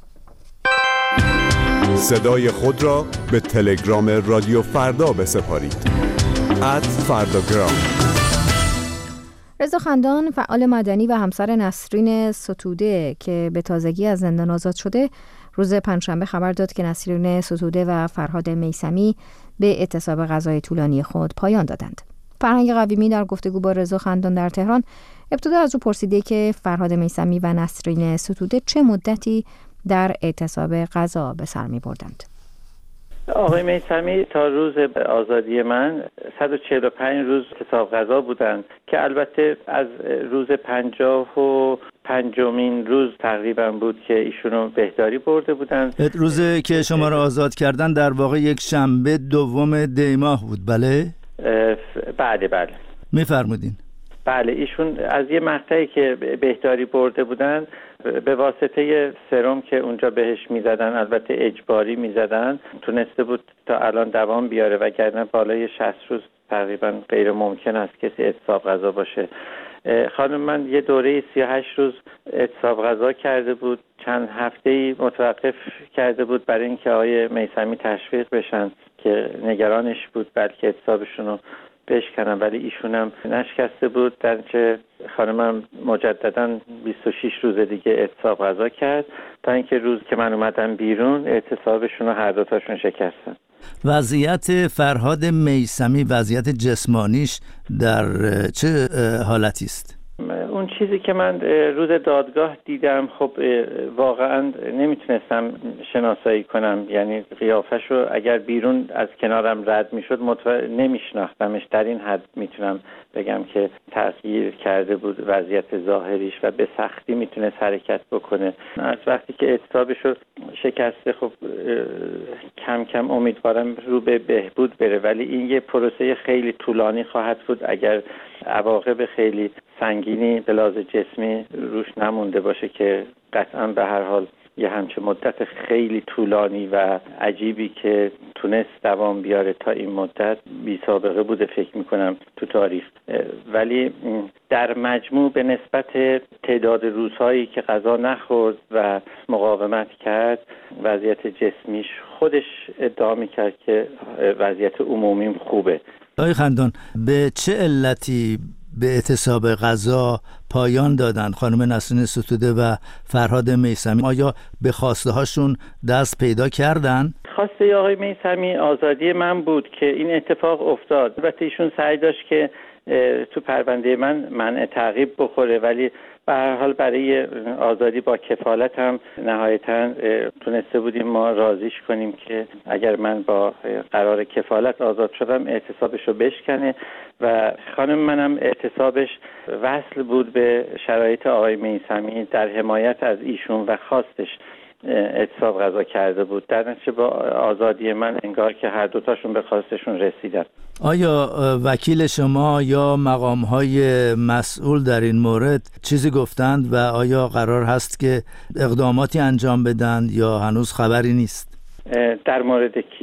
صدای خود را به تلگرام رادیو فردا بسپارید. ات فرداگرام. رضا خندان، فعال مدنی و همسر نسرین ستوده که به تازگی از زندان آزاد شده، روز پنجشنبه خبر داد که نسرین ستوده و فرهاد میثمی به اعتصاب غذای طولانی خود پایان دادند. فرهنگ قویمی در گفتگو با رضا خندان در تهران ابتدا از او پرسیده که فرهاد میثمی و نسرین ستوده چه مدتی در اعتصاب غذا به سر می بردند. آقای میثمی تا روز آزادی من صد و چهل و پنج روز اعتصاب غذا بودند که البته از روز پنجاه و پنجمین روز تقریبا بود که ایشونو بهداری برده بودند. روزی که شما را آزاد کردن در واقع یک شنبه دوم دی ماه بود، بله؟ بله بله میفرمودین. بله، ایشون از یه مقطعی که بهداری برده بودن به واسطه سرم که اونجا بهش میزدن، البته اجباری میزدن، تونسته بود تا الان دوام بیاره، وگرنه بالای شصت روز تقریبا غیر ممکن است کسی اعتصاب غذا باشه. خانم من یه دوره سی و هشت روز اعتصاب غذا کرده بود، چند هفته‌ای متوقف کرده بود برای اینکه آقای میثمی تشویق بشن که نگرانش بود بلکه اعتصابشون رو بشکنن، ولی ایشون هم نشکسته بود. در چه خانمم مجددا بیست و شش روز دیگه اعتصاب غذا کرد تا اینکه روز که من اومدم بیرون اعتصابشون رو هر دوتاشون شکستن. وضعیت فرهاد میثمی، وضعیت جسمانیش در چه حالتی است؟ اون چیزی که من روز دادگاه دیدم خب واقعا نمیتونستم شناسایی کنم، یعنی قیافش رو اگر بیرون از کنارم رد میشد متو... نمیشناختمش. در این حد میتونم بگم که تغییر کرده بود وضعیت ظاهریش و به سختی میتونست حرکت بکنه. از وقتی که اعتصابش رو شکسته خب کم کم امیدوارم رو به بهبود بره، ولی این یه پروسه خیلی طولانی خواهد بود اگر عواقب خیلی سنگینی به لحاظ جسمی روش نمونده باشه که قطعا به هر حال یه همچه مدت خیلی طولانی و عجیبی که تونست دوام بیاره تا این مدت بی سابقه بوده فکر میکنم تو تاریخ. ولی در مجموع به نسبت تعداد روزهایی که غذا نخورد و مقاومت کرد وضعیت جسمیش خودش ادعا میکرد که وضعیت عمومیم خوبه. آقای خندان، به چه علتی به اعتصاب غذا پایان دادن خانم نسرین ستوده و فرهاد میثمی؟ آیا به خواسته هاشون دست پیدا کردن؟ خواسته آقای میثمی آزادی من بود که این اتفاق افتاد. البته ایشون سعی داشت که تو پرونده من منع تعقیب بخوره، ولی به هر حال برای آزادی با کفالت هم نهایتاً تونسته بودیم ما راضیش کنیم که اگر من با قرار کفالت آزاد شدم اعتصابش رو بشکنه و خانم منم اعتصابش وصل بود به شرایط آقای میثمی در حمایت از ایشون و خواستش اعتصاب غذا کرده بود. در نتیجه با آزادی من انگار که هر دوتاشون به خواستشون رسیدن. آیا وکیل شما یا مقام‌های مسئول در این مورد چیزی گفتند و آیا قرار هست که اقداماتی انجام بدن یا هنوز خبری نیست؟ در مورد کی؟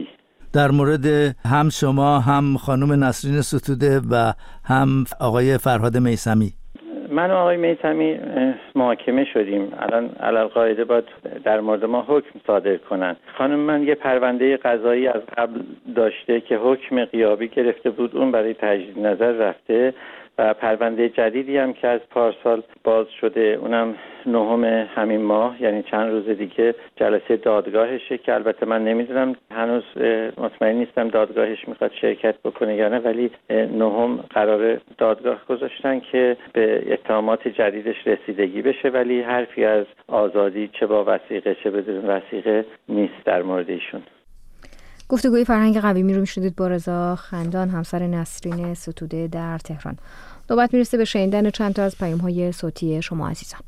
در مورد هم شما هم خانم نسرین ستوده و هم آقای فرهاد میثمی. من و آقای میثمی محاکمه شدیم. الان علالقاعده باید در مورد ما حکم صادر کنن. خانم من یه پرونده قضایی از قبل داشته که حکم غیابی گرفته بود، اون برای تجدید نظر رفته و پرونده جدیدی هم که از پارسال باز شده، اونم نهم همین ماه، یعنی چند روز دیگه جلسه دادگاهشه که البته من نمیدونم، هنوز مطمئن نیستم دادگاهش میخواد شرکت بکنه یا نه، ولی نهم قرار دادگاه گذاشتن که به اتهامات جدیدش رسیدگی بشه، ولی حرفی از آزادی چه با وثیقه چه بدون وثیقه نیست در مورد ایشون. گفتگوی فرهنگ قویمی رو میشنیدید با رضا خندان، همسر نسرین ستوده در تهران. نوبت میرسه به شنیدن چند تا از پیام‌های صوتی شما عزیزان.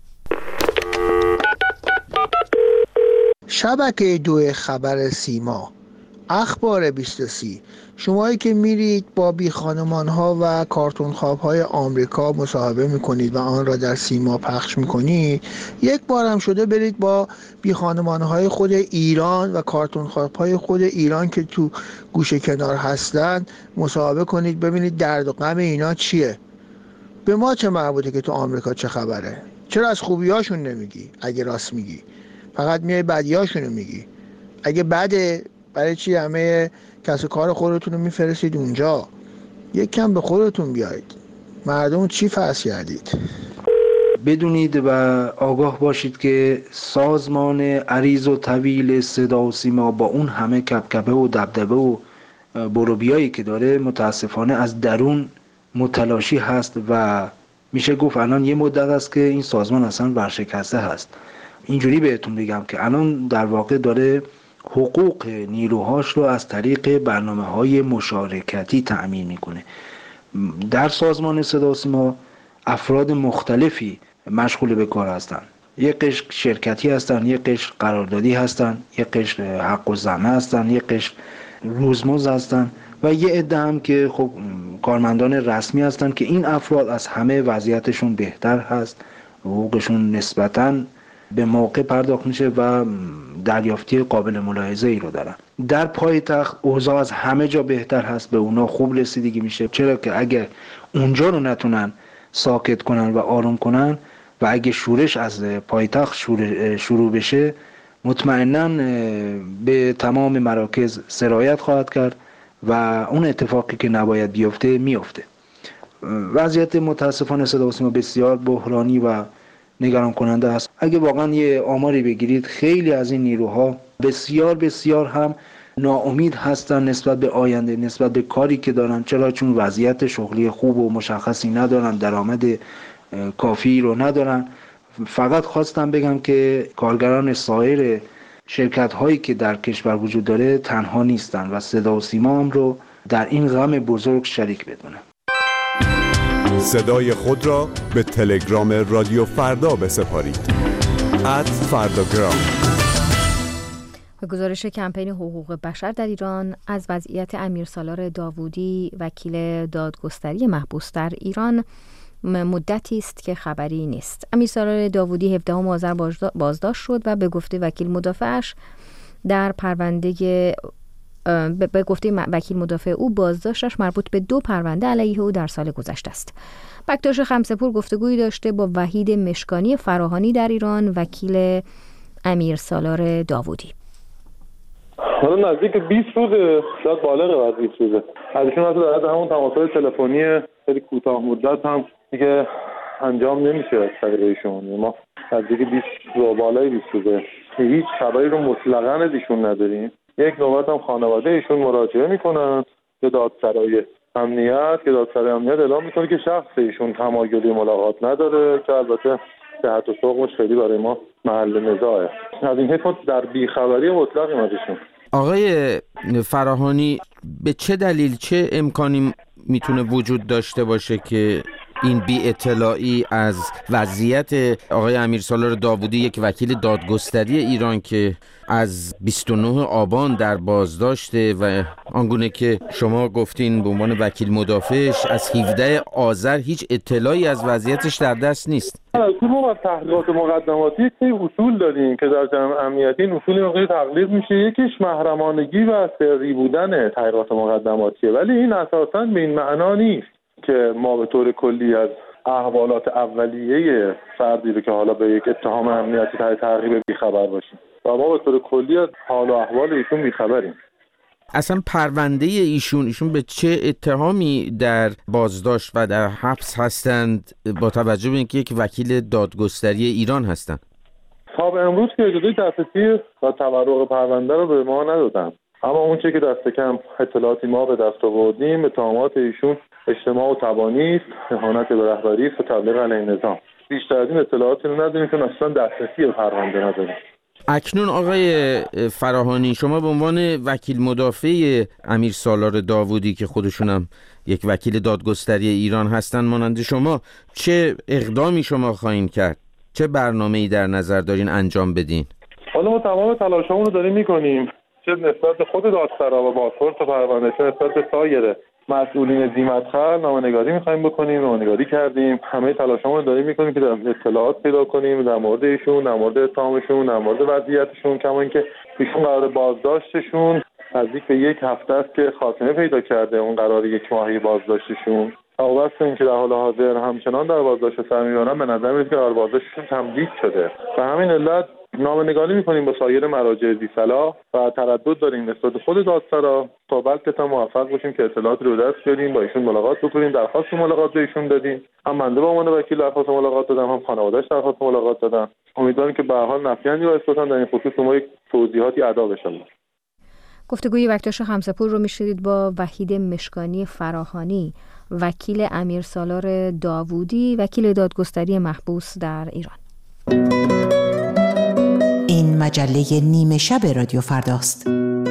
شبکه دو خبر سیما، اخبار بیست و سه، شمایی که میرید با بی خانمان ها و کارتون خواب های آمریکا مصاحبه میکنید و آن را در سیما پخش میکنید، یک بار هم شده برید با بی خانمان های خود ایران و کارتون خواب های خود ایران که تو گوشه کنار هستن مصاحبه کنید، ببینید درد و غم اینا چیه. به ما چه مربوطه که تو آمریکا چه خبره؟ چرا از خوبیاشون نمیگی؟ اگه راست میگی فقط میای بدیاشونو میگی. اگه بده برای چی همه کسب کار خودتون رو میفرستید اونجا؟ یک کم به خودتون بیایید. مردم چی فرض کردید؟ بدونید و آگاه باشید که سازمان عریض و طویل صدا و سیما با اون همه کپکپه و دبدبه و بروبیایی که داره متاسفانه از درون متلاشی هست و میشه گفت الان یه مدت است که این سازمان اصلا ورشکسته هست. اینجوری بهتون بگم که الان در واقع داره حقوق نیروهاش رو از طریق برنامه‌های مشارکتی تأمین میکنه. در سازمان صدا و سیما افراد مختلفی مشغول به کار هستن. یک قشر شرکتی هستن، یک قشر قراردادی هستن، یک قشر حق و زمه هستن، یک قشر روزمزد هستن و یه عده هم که خب کارمندان رسمی هستن که این افراد از همه وضعیتشون بهتر هست، حقوقشون نسبتاً به موقع پرداخت میشه و دریافتی قابل ملاحظه ای رو دارن. در پایتخت اوضاع از همه جا بهتر هست، به اونا خوب رسیدگی میشه، چرا که اگه اونجا رو نتونن ساکت کنن و آروم کنن و اگه شورش از پایتخت شروع بشه مطمئناً به تمام مراکز سرایت خواهد کرد و اون اتفاقی که نباید بیفته میفته. وضعیت متاسفانه صدا و سیما بسیار بحرانی و نگران کننده است. اگه واقعا یه آماری بگیرید خیلی از این نیروها بسیار بسیار هم ناامید هستن نسبت به آینده، نسبت به کاری که دارن، چرا چون وضعیت شغلی خوب و مشخصی ندارن، درآمد کافی رو ندارن. فقط خواستم بگم که کارگران سایر شرکت هایی که در کشور وجود داره تنها نیستن و صدا و سیما هم رو در این غم بزرگ شریک بدونن. صدای خود را به تلگرام رادیو فردا بسپارید. ات فرداگرام. به گزارش کمپین حقوق بشر در ایران از وضعیت امیرسالار داوودی وکیل دادگستری محبوس در ایران مدتی است که خبری نیست. امیرسالار داوودی هفدهم آذر بازداشت شد و به گفته وکیل مدافعش در پرونده به گفته وکیل مدافع او بازداشتش مربوط به دو پرونده علیه او در سال گذشته است. بکتاش خمسه‌پور گفتگویی داشته با وحید مشکانی فراهانی در ایران، وکیل امیرسالار داوودی. حالا نزدیک بیست روزه، شاید بالغ از بیست روزه. از ایشون حتی در همون تماس‌های تلفنی خیلی کوتاه مدت هم دیگه انجام نمیشه از طریق ایشون. ما نزدیک بیست روز بالای بیست روزه هیچ خبری رو مطلقاً از ایشون نداریم. یک نوبت هم خانواده ایشون مراجعه میکنن به دادسرای امنیت که دادسرای امنیت اعلام میکنه که شخص ایشون تمایلی ملاقات نداره، که البته صحت و سقمش خیلی برای ما محل نزاعه. از این حیث در بیخبری مطلقیم از ایشون. آقای فراهانی، به چه دلیل، چه امکانی میتونه وجود داشته باشه که این بی اطلاعی از وضعیت آقای امیرسالار داوودی، یک وکیل دادگستری ایران که از بیست و نه آبان در بازداشته و آنگونه که شما گفتین به عنوان وکیل مدافعش از هفدهم آذر هیچ اطلاعی از وضعیتش در دست نیست. تو ما از تحقیقات مقدماتی یک اصول داریم که در جمع امنیتی این اصول مقداری تقلید میشه. یکیش محرمانگی و سری بودن تحقیقات مقدماتیه، ولی این اساساً به این معنا نیست که ما به طور کلی از احوالات اولیه فردی رو که حالا به یک اتهام امنیتی تحت تعقیب بیخبر باشیم و ما به طور کلی از حال و احوال ایشون بیخبریم. اصلا پرونده ایشون ایشون به چه اتهامی در بازداشت و در حبس هستند با توجه به اینکه یک وکیل دادگستری ایران هستند؟ تا به امروز که اجازه دسترسی و تورق پرونده رو به ما ندادن، اما اون چه که دست کم اطلاعاتی ما به دست آوردیم اتهامات ایشون اجتماع و تبانی است، اهانت به رهبری است و تبلیغ علیه نظام. بیشتر از این اطلاعاتی رو نداریم چون اصلا دسترسی به پرونده نداریم. اکنون آقای فراهانی، شما به عنوان وکیل مدافع امیرسالار داوودی که خودشون هم یک وکیل دادگستری ایران هستن مانند شما، چه اقدامی شما خواهید کرد؟ چه برنامه‌ای در نظر دارین انجام بدین؟ حالا ما تمام تلاشمون رو داریم می‌کنیم، چه نسبت به خود دادسرا و بازپرس پرونده، چه نسبت به سایر مسئولین ذی‌مدخل نامه‌نگاری می‌خوایم بکنیم، نامه‌نگاری کردیم. همه تلاشمون رو داریم می‌کنیم که در اطلاعات پیدا کنیم در مورد ایشون، در مورد اتهامشون، در مورد وضعیتشون، کما اینکه ایشون قرار بازداشتشون نزدیک به یک هفته است که خاتمه پیدا کرده، اون قرار یک ماهی بازداشتشون. واسه اینکه در حال حاضر همچنان در بازداشت سر می‌برن، به نظر میاد که قرار بازداشتشون تمدید شده. به همین علت نامه‌نگاری می‌کنیم با سایر مراجع ذی‌صلاح و تردد داریم نسبت خود دادسرا تا بلکه تا موفق باشیم که اطلاعات رو دست بیاریم، با ایشون ملاقات بکنیم. درخواست ملاقات به ایشون دادیم، هم بنده به عنوان وکیل درخواست ملاقات دادم، هم خانواده‌اش درخواست ملاقات دادن. امیدواریم که به هر حال نفی‌اندی و اثباتاً در این خصوص ما یک توضیحاتی ادا بشه. گفتگوی بکتاش خمسه‌پور رو میشنید با وحید مشکانی فراهانی، وکیل امیرسالار داوودی، وکیل دادگستری محبوس در ایران. این مجله نیمه شب رادیو فرداست.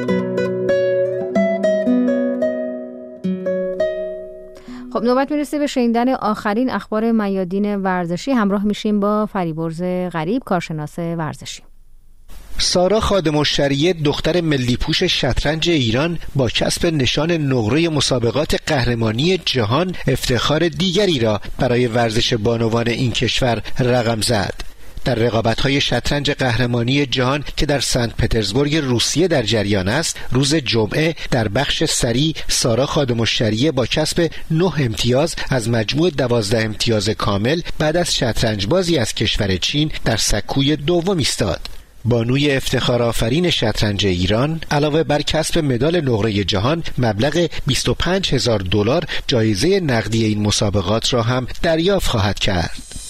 خب نوبت میرسه به شنیدن آخرین اخبار میادین ورزشی. همراه میشیم با فریبرز غریب، کارشناس ورزشی. سارا خادم‌الشریعه دختر ملی پوش شطرنج ایران با کسب نشان نقره مسابقات قهرمانی جهان افتخار دیگری را برای ورزش بانوان این کشور رقم زد. در رقابت‌های شطرنج قهرمانی جهان که در سنت پترزبورگ روسیه در جریان است، روز جمعه در بخش سری سارا خادم‌الشریعه با کسب نه امتیاز از مجموع دوازده امتیاز کامل بعد از شطرنج بازی از کشور چین در سکوی دوم ایستاد. بانوی افتخارآفرین شطرنج ایران علاوه بر کسب مدال نقره جهان مبلغ بیست و پنج هزار دلار جایزه نقدی این مسابقات را هم دریافت خواهد کرد.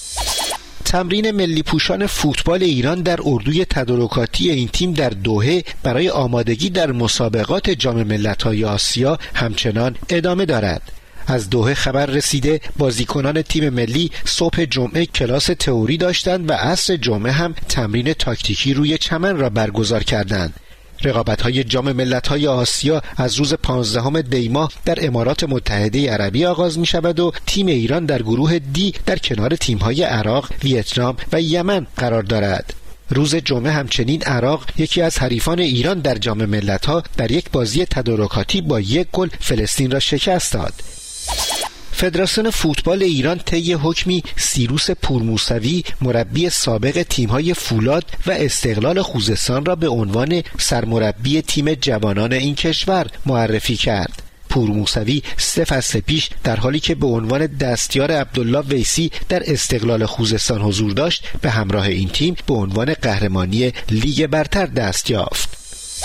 تمرین ملی پوشان فوتبال ایران در اردوی تدارکاتی این تیم در دوحه برای آمادگی در مسابقات جام ملت‌های آسیا همچنان ادامه دارد. از دوحه خبر رسیده بازیکنان تیم ملی صبح جمعه کلاس تئوری داشتند و عصر جمعه هم تمرین تاکتیکی روی چمن را برگزار کردند. رقابت‌های جام ملت‌های آسیا از روز پانزدهم دی ماه در امارات متحده عربی آغاز می‌شود و تیم ایران در گروه دی در کنار تیم‌های عراق، ویتنام و یمن قرار دارد. روز جمعه همچنین عراق یکی از حریفان ایران در جام ملت‌ها در یک بازی تدارکاتی با یک گل فلسطین را شکست داد. فدراسیون فوتبال ایران طی حکمی سیروس پورموسوی مربی سابق تیم‌های فولاد و استقلال خوزستان را به عنوان سرمربی تیم جوانان این کشور معرفی کرد. پورموسوی سه فصل پیش در حالی که به عنوان دستیار عبدالله ویسی در استقلال خوزستان حضور داشت به همراه این تیم به عنوان قهرمانی لیگ برتر دست یافت.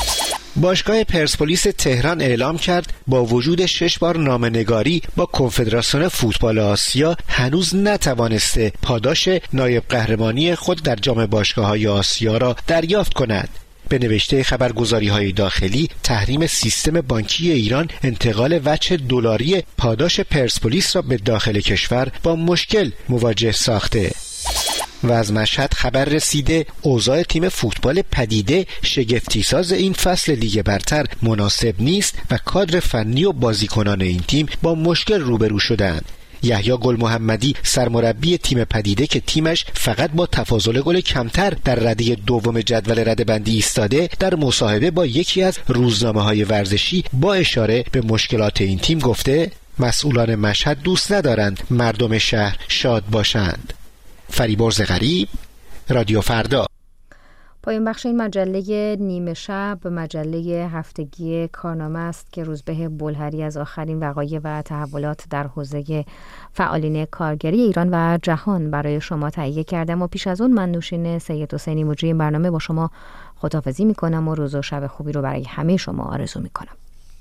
باشگاه پرسپولیس تهران اعلام کرد با وجود شش بار نامه‌نگاری با کنفدراسیون فوتبال آسیا هنوز نتوانسته پاداش نایب قهرمانی خود در جام باشگاه‌های آسیا را دریافت کند. به نوشته خبرگزاری‌های داخلی، تحریم سیستم بانکی ایران انتقال وجه دلاری پاداش پرسپولیس را به داخل کشور با مشکل مواجه ساخته. و از مشهد خبر رسیده اوضاع تیم فوتبال پدیده شگفتی‌ساز این فصل لیگ برتر مناسب نیست و کادر فنی و بازیکنان این تیم با مشکل روبرو شدند. یحیی گل محمدی سرمربی تیم پدیده که تیمش فقط با تفاضل گل کمتر در رده دوم جدول رده‌بندی ایستاده، در مصاحبه با یکی از روزنامه‌های ورزشی با اشاره به مشکلات این تیم گفته مسئولان مشهد دوست ندارند مردم شهر شاد باشند. فریبرز غریب، رادیو فردا. پایان بخش این مجله نیمه شب مجله هفتگی کارنامه است که روزبه بلهری از آخرین وقایع و تحولات در حوزه فعالین کارگری ایران و جهان برای شما تهیه کردم و پیش از اون من نوشین سید حسینی مجری این برنامه با شما خداحافظی میکنم و روز و شب خوبی رو برای همه شما آرزو میکنم.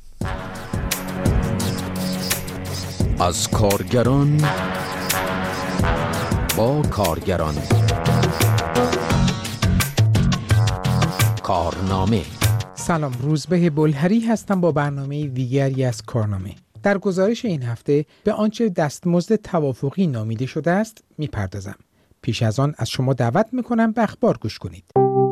از کارگران با کارگران، کارنامه. سلام، روزبه بلهری هستم با برنامه دیگری از کارنامه. در گزارش این هفته به آنچه دستمزد توافقی نامیده شده است میپردازم. پیش از آن از شما دعوت میکنم به اخبار گوش کنید.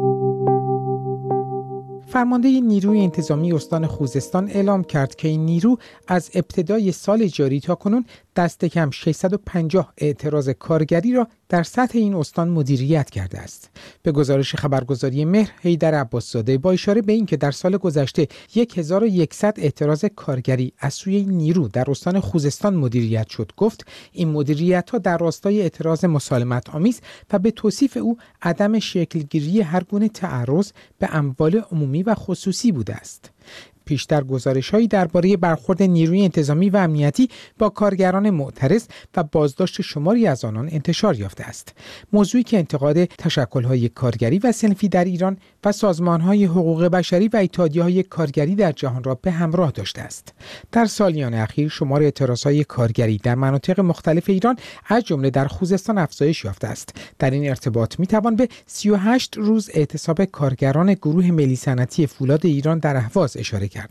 فرمانده نیروی انتظامی استان خوزستان اعلام کرد که این نیرو از ابتدای سال جاری تا کنون دست کم ششصد و پنجاه اعتراض کارگری را در سطح این استان مدیریت کرده است. به گزارش خبرگزاری مهر، حیدر عباس‌زاده با اشاره به اینکه در سال گذشته هزار و صد اعتراض کارگری از سوی نیرو در استان خوزستان مدیریت شد، گفت این مدیریت‌ها در راستای اعتراض مسالمت آمیز و به توصیف او عدم شکلگیری هر گونه تعرض به اموال عمومی و خصوصی بوده است. پیشتر گزارش‌هایی درباره برخورد نیروی انتظامی و امنیتی با کارگران معترض و بازداشت شماری از آنان انتشار یافته است. موضوعی که انتقاد تشکل‌های کارگری و صنفی در ایران و سازمان‌های حقوق بشری و اتحادیه‌های کارگری در جهان را به همراه داشته است. در سالیان اخیر شمار اعتراض‌های کارگری در مناطق مختلف ایران از جمله در خوزستان افزایش یافته است. در این ارتباط می‌توان به سی و هشت روز اعتصاب کارگران گروه ملی صنعتی فولاد ایران در اهواز اشاره کرد.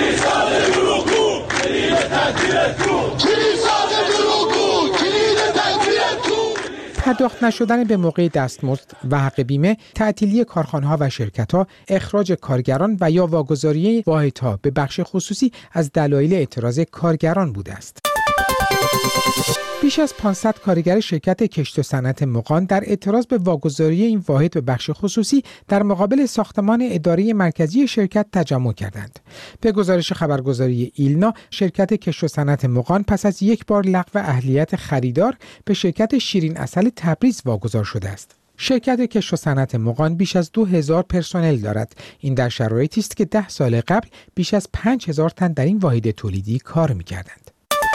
پرداخت نشدن به موقع دستمزد و حق بیمه، تعطیلی کارخانه‌ها و شرکت‌ها، اخراج کارگران و یا واگذاری واحدها به بخش خصوصی از دلایل اعتراض کارگران بوده است. بیش از پانصد کارگر شرکت کشت و صنعت مغان در اعتراض به واگذاری این واحد به بخش خصوصی در مقابل ساختمان اداره مرکزی شرکت تجمع کردند. به گزارش خبرگزاری ایلنا، شرکت کشت و صنعت مغان پس از یک بار لغو اهلیت خریدار به شرکت شیرین عسل تبریز واگذار شده است. شرکت کشت و صنعت مغان بیش از دو هزار پرسنل دارد. این در شرایطی است که ده سال قبل بیش از پنج هزار تن در این واحد تولیدی کار می‌کردند.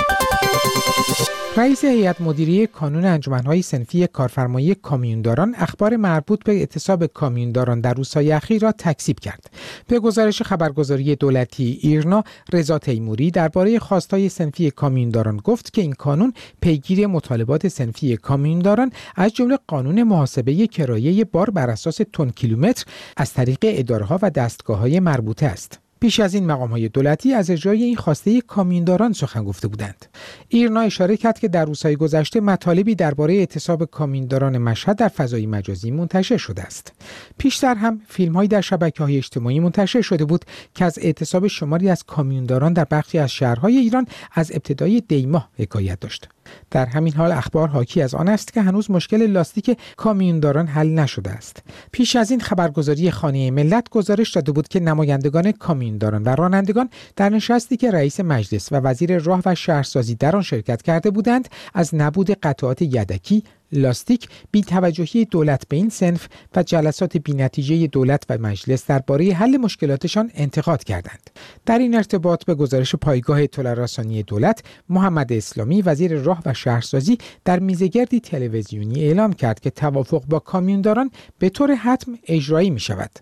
رئیس هیئت مدیره کانون انجمن‌های صنفی کارفرمایی کامیونداران اخبار مربوط به اعتصاب کامیونداران در روزهای اخیر را تکذیب کرد. به گزارش خبرگزاری دولتی ایرنا، رضا تیموری درباره خواستهای صنفی کامیونداران گفت که این کانون پیگیر مطالبات صنفی کامیونداران از جمله قانون محاسبه کرایه بار بر اساس تن کیلومتر از طریق اداره‌ها و دستگاه‌های مربوطه است. پیش از این مقام‌های دولتی از اجرای این خواسته کامیونداران سخن گفته بودند. ایرنا اشاره کرد که در روزهای گذشته مطالبی درباره اعتصاب کامیونداران مشهد در فضای مجازی منتشر شده است. پیشتر هم فیلم‌هایی در شبکه‌های اجتماعی منتشر شده بود که از اعتصاب شماری از کامیونداران در بخشی از شهرهای ایران از ابتدای دی‌ماه حکایت داشت. در همین حال اخبار حاکی از آن است که هنوز مشکل لاستیک کامیونداران حل نشده است. پیش از این خبرگزاری خانه ملت گزارش داده بود که نمایندگان کامیونداران و رانندگان در نشستی که رئیس مجلس و وزیر راه و شهرسازی در آن شرکت کرده بودند از نبود قطعات یدکی، لاستیک، بی‌توجهی دولت به این صنف و جلسات بی‌نتیجه دولت و مجلس درباره حل مشکلاتشان انتقاد کردند. در این ارتباط به گزارش پایگاه اطلاع رسانی دولت، محمد اسلامی وزیر راه و شهرسازی در میزگردی تلویزیونی اعلام کرد که توافق با کامیونداران به طور حتم اجرایی می شود.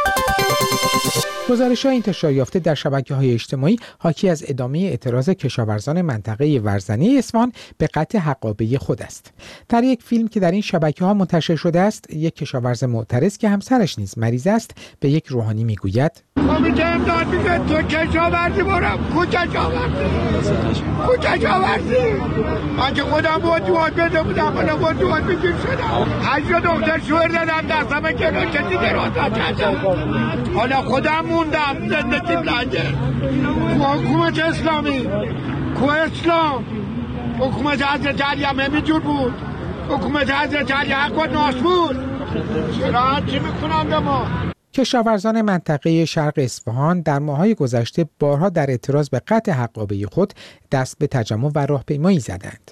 گزارش‌های انتشار یافته در شبکه‌های اجتماعی حاکی از ادامه اعتراض کشاورزان منطقه ورزنه اصفهان به قطع حقابه خود است. در یک فیلم که در این شبکه‌ها منتشر شده است، یک کشاورز معترض که همسرش نیز مریض است به یک روحانی میگوید: کمیته امداد میگه تو کشاورزی برم، کو کشاورزی کو کشاورزی من که خودم بود دواد بده بودم من بود دواد بگیر شدم هشت دکتر شوهر دادم دستم کنار کسی درازت کردم حالا خودم موندم زندگی لنگه کو حکومت اسلامی کو اسلام حکومت حضرت علی هم همینجور بود. حکومت حضرت علی حق و ناس بود. چرا چی میکنن به ما؟ کشاورزان منطقه شرق اصفهان در ماه‌های گذشته بارها در اعتراض به قطع حقابه خود دست به تجمع و راهپیمایی زدند.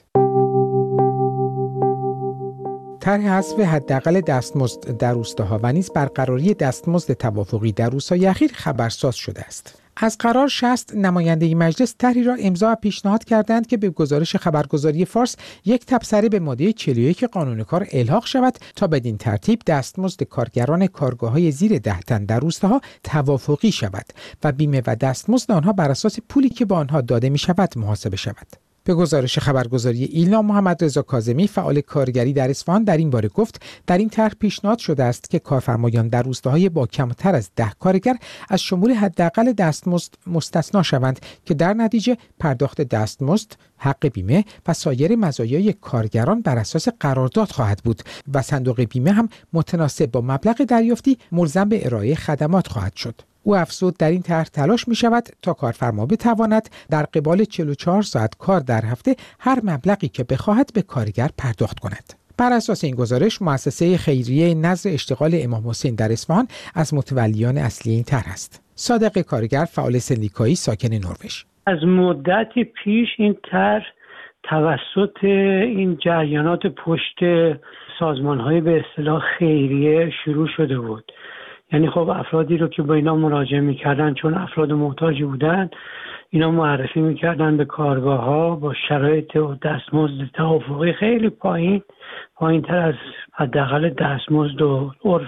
طرح حذف حداقل دستمزد در روستاها و نیز برقراری دستمزد توافقی در روزهای اخیر خبرساز شده است. از قرار شصت نماینده مجلس طرحی را امضا و پیشنهاد کردند که به گزارش خبرگزاری فارس یک تبصره به ماده چهل و یک قانون کار الحاق شود تا بدین ترتیب دستمزد کارگران کارگاه‌های زیر ده تن در روستاها توافقی شود و بیمه و دستمزد آنها بر اساس پولی که به آنها داده می‌شود محاسبه شود. به گزارش خبرگزاری ایلنا، محمد رضا کاظمی فعال کارگری در اصفهان در این باره گفت در این طرح پیشنهاد شده است که کارفرمایان در روستاهای با کمتر از ده کارگر از شمول حداقل دستمزد مستثنا شوند که در نتیجه پرداخت دستمزد، حق بیمه و سایر مزایای کارگران بر اساس قرارداد خواهد بود و صندوق بیمه هم متناسب با مبلغ دریافتی ملزم به ارائه خدمات خواهد شد. او افزود در این طرح تلاش می شود تا کارفرما بتواند در قبال چهل و چهار ساعت کار در هفته هر مبلغی که بخواهد به کارگر پرداخت کند. بر اساس این گزارش مؤسسه خیریه نظر اشتغال امام حسین در اصفهان از متولیان اصلی این طرح است. صادق کارگر فعال سندیکایی ساکن نروژ: از مدتی پیش این طرح توسط این جریانات پشت سازمان‌های به اصطلاح خیریه شروع شده بود. یعنی خب افرادی رو که با اینا مراجعه میکردن چون افراد محتاجی بودن، اینا معرفی میکردن به کارگاه‌ها با شرایط و دستمزد توافقی خیلی پایین، پایین تر از حداقل دستمزد و عرف.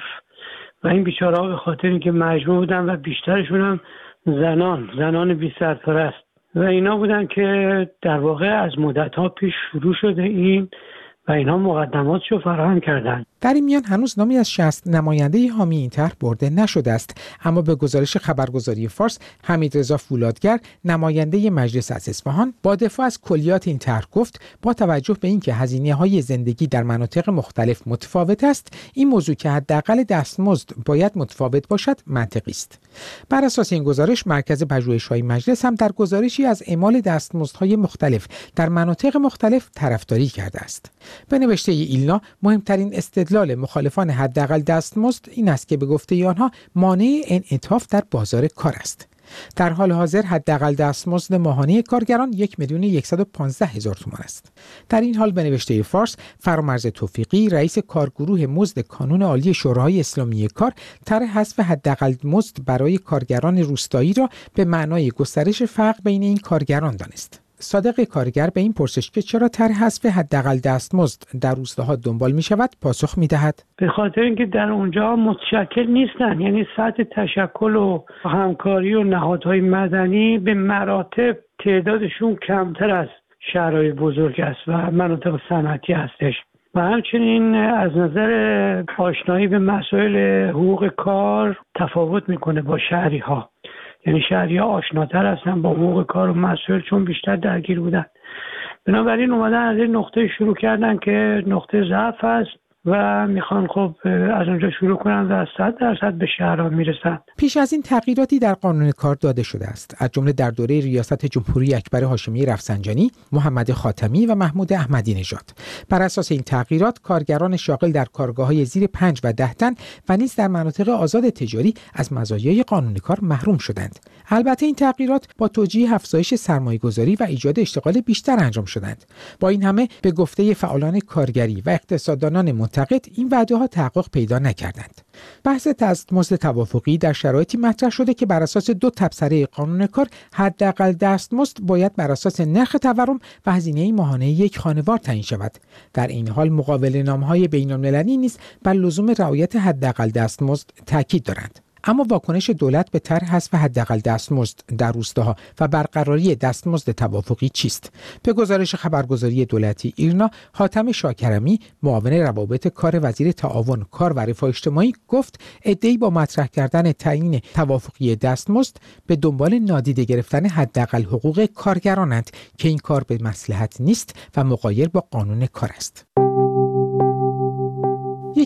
و این بیچاره‌ها به خاطر اینکه مجبور بودن و بیشترشون هم زنان زنان بی سرپرست و اینا بودن که در واقع از مدت‌ها پیش شروع شده این و اینها مقدماتشو فراهم کردند. در این میان هنوز نامی از شصت نماینده حامی این طرح برده نشده است، اما به گزارش خبرگزاری فارس حمیدرضا فولادگر نماینده مجلس از اصفهان با دفاع از کلیات این طرح گفت با توجه به اینکه هزینه‌های زندگی در مناطق مختلف متفاوت است، این موضوع که حداقل دستمزد باید متفاوت باشد منطقی است. بر اساس این گزارش مرکز پژوهش‌های مجلس هم در گزارشی از اعمال دستمزدهای مختلف در مناطق مختلف طرفداری کرده است. به نوشته ایلنا مهمترین استدلال مخالفان حداقل دستمزد این است که به گفته آنها مانع انعطاف در بازار کار است. در حال حاضر حداقل دستمزد ماهانه کارگران یک میلیون و صد و پانزده هزار تومان است. در این حال به نوشته فارس، فرامرز توفیقی رئیس کارگروه مزد کانون عالی شورای اسلامی کار طرح حذف حداقل مزد برای کارگران روستایی را به معنای گسترش فقر بین این کارگران دانست. صادق کارگر به این پرسش که چرا طرح حذف حداقل دستمزد در روستاها دنبال می شود پاسخ می دهد: به خاطر اینکه در اونجا متشکل نیستن، یعنی سطح تشکل و همکاری و نهادهای مدنی به مراتب تعدادشون کمتر از شهرهای بزرگ است و مناطق صنعتی هستش و همچنین از نظر آشنایی به مسائل حقوق کار تفاوت میکنه با شهری ها. یعنی شهری ها آشناتر هستن با حقوق کار و مسائل چون بیشتر درگیر بودن. بنابراین اومدن از این نقطه شروع کردن که نقطه ضعف است و میخوان خب از اونجا شروع کنن و صد درصد به شهرها میرسن. پیش از این تغییراتی در قانون کار داده شده است، از جمله در دوره ریاست جمهوری اکبر هاشمی رفسنجانی، محمد خاتمی و محمود احمدی نژاد. بر اساس این تغییرات کارگران شاغل در کارگاه‌های زیر پنج و ده تن و نیز در مناطق آزاد تجاری از مزایای قانون کار محروم شدند. البته این تغییرات با توجیه افزایش سرمایه‌گذاری و ایجاد اشتغال بیشتر انجام شدند. با این همه به گفته فعالان کارگری و اقتصاددانان منتقد این وعده‌ها تحقق پیدا نکردند. بحث دستمزد توافقی در شرایطی مطرح شده که بر اساس دو تبصره قانون کار حداقل دستمزد باید بر اساس نرخ تورم و هزینه ماهانه یک خانوار تعیین شود. در این حال مقاوله‌نامه‌های بین‌المللی نیز بر لزوم رعایت حداقل دستمزد تاکید دارند. اما واکنش دولت به طرح حذف حداقل دستمزد در روستاها و برقراری دستمزد توافقی چیست؟ به گزارش خبرگزاری دولتی ایرنا، حاتم شاکرمی معاون روابط کار وزیر تعاون کار و رفاه اجتماعی گفت عده‌ای با مطرح کردن تعیین توافقی دستمزد به دنبال نادیده گرفتن حداقل حقوق کارگرانند که این کار به مصلحت نیست و مغایر با قانون کار است.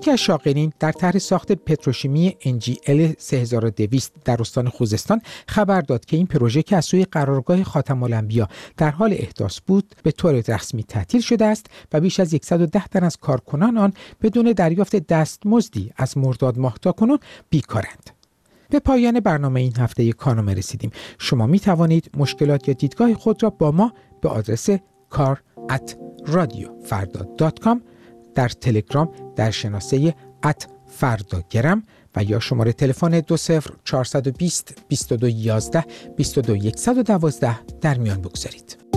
یکی از شاغلین در طرح ساخت پتروشیمی ان جی ال سه هزار و دویست در استان خوزستان خبر داد که این پروژه که از سوی قرارگاه خاتم الانبیا در حال احداث بود به طور رسمی تعطیل شده است و بیش از صد و ده تن از کارکنان آن بدون دریافت دستمزدی از مرداد ماه تاکنون بیکارند. به پایان برنامه این هفته کارنامه رسیدیم. شما می توانید مشکلات یا دیدگاه خود را با ما به آدرس کار ات رادیو فردا دات کام، در تلگرام در شناسه ات فرداگرم و یا شماره تلفن دو صفر چهارصد و بیست بیست و دو یازده بیست و دو صد و دوازده در میان بگذارید.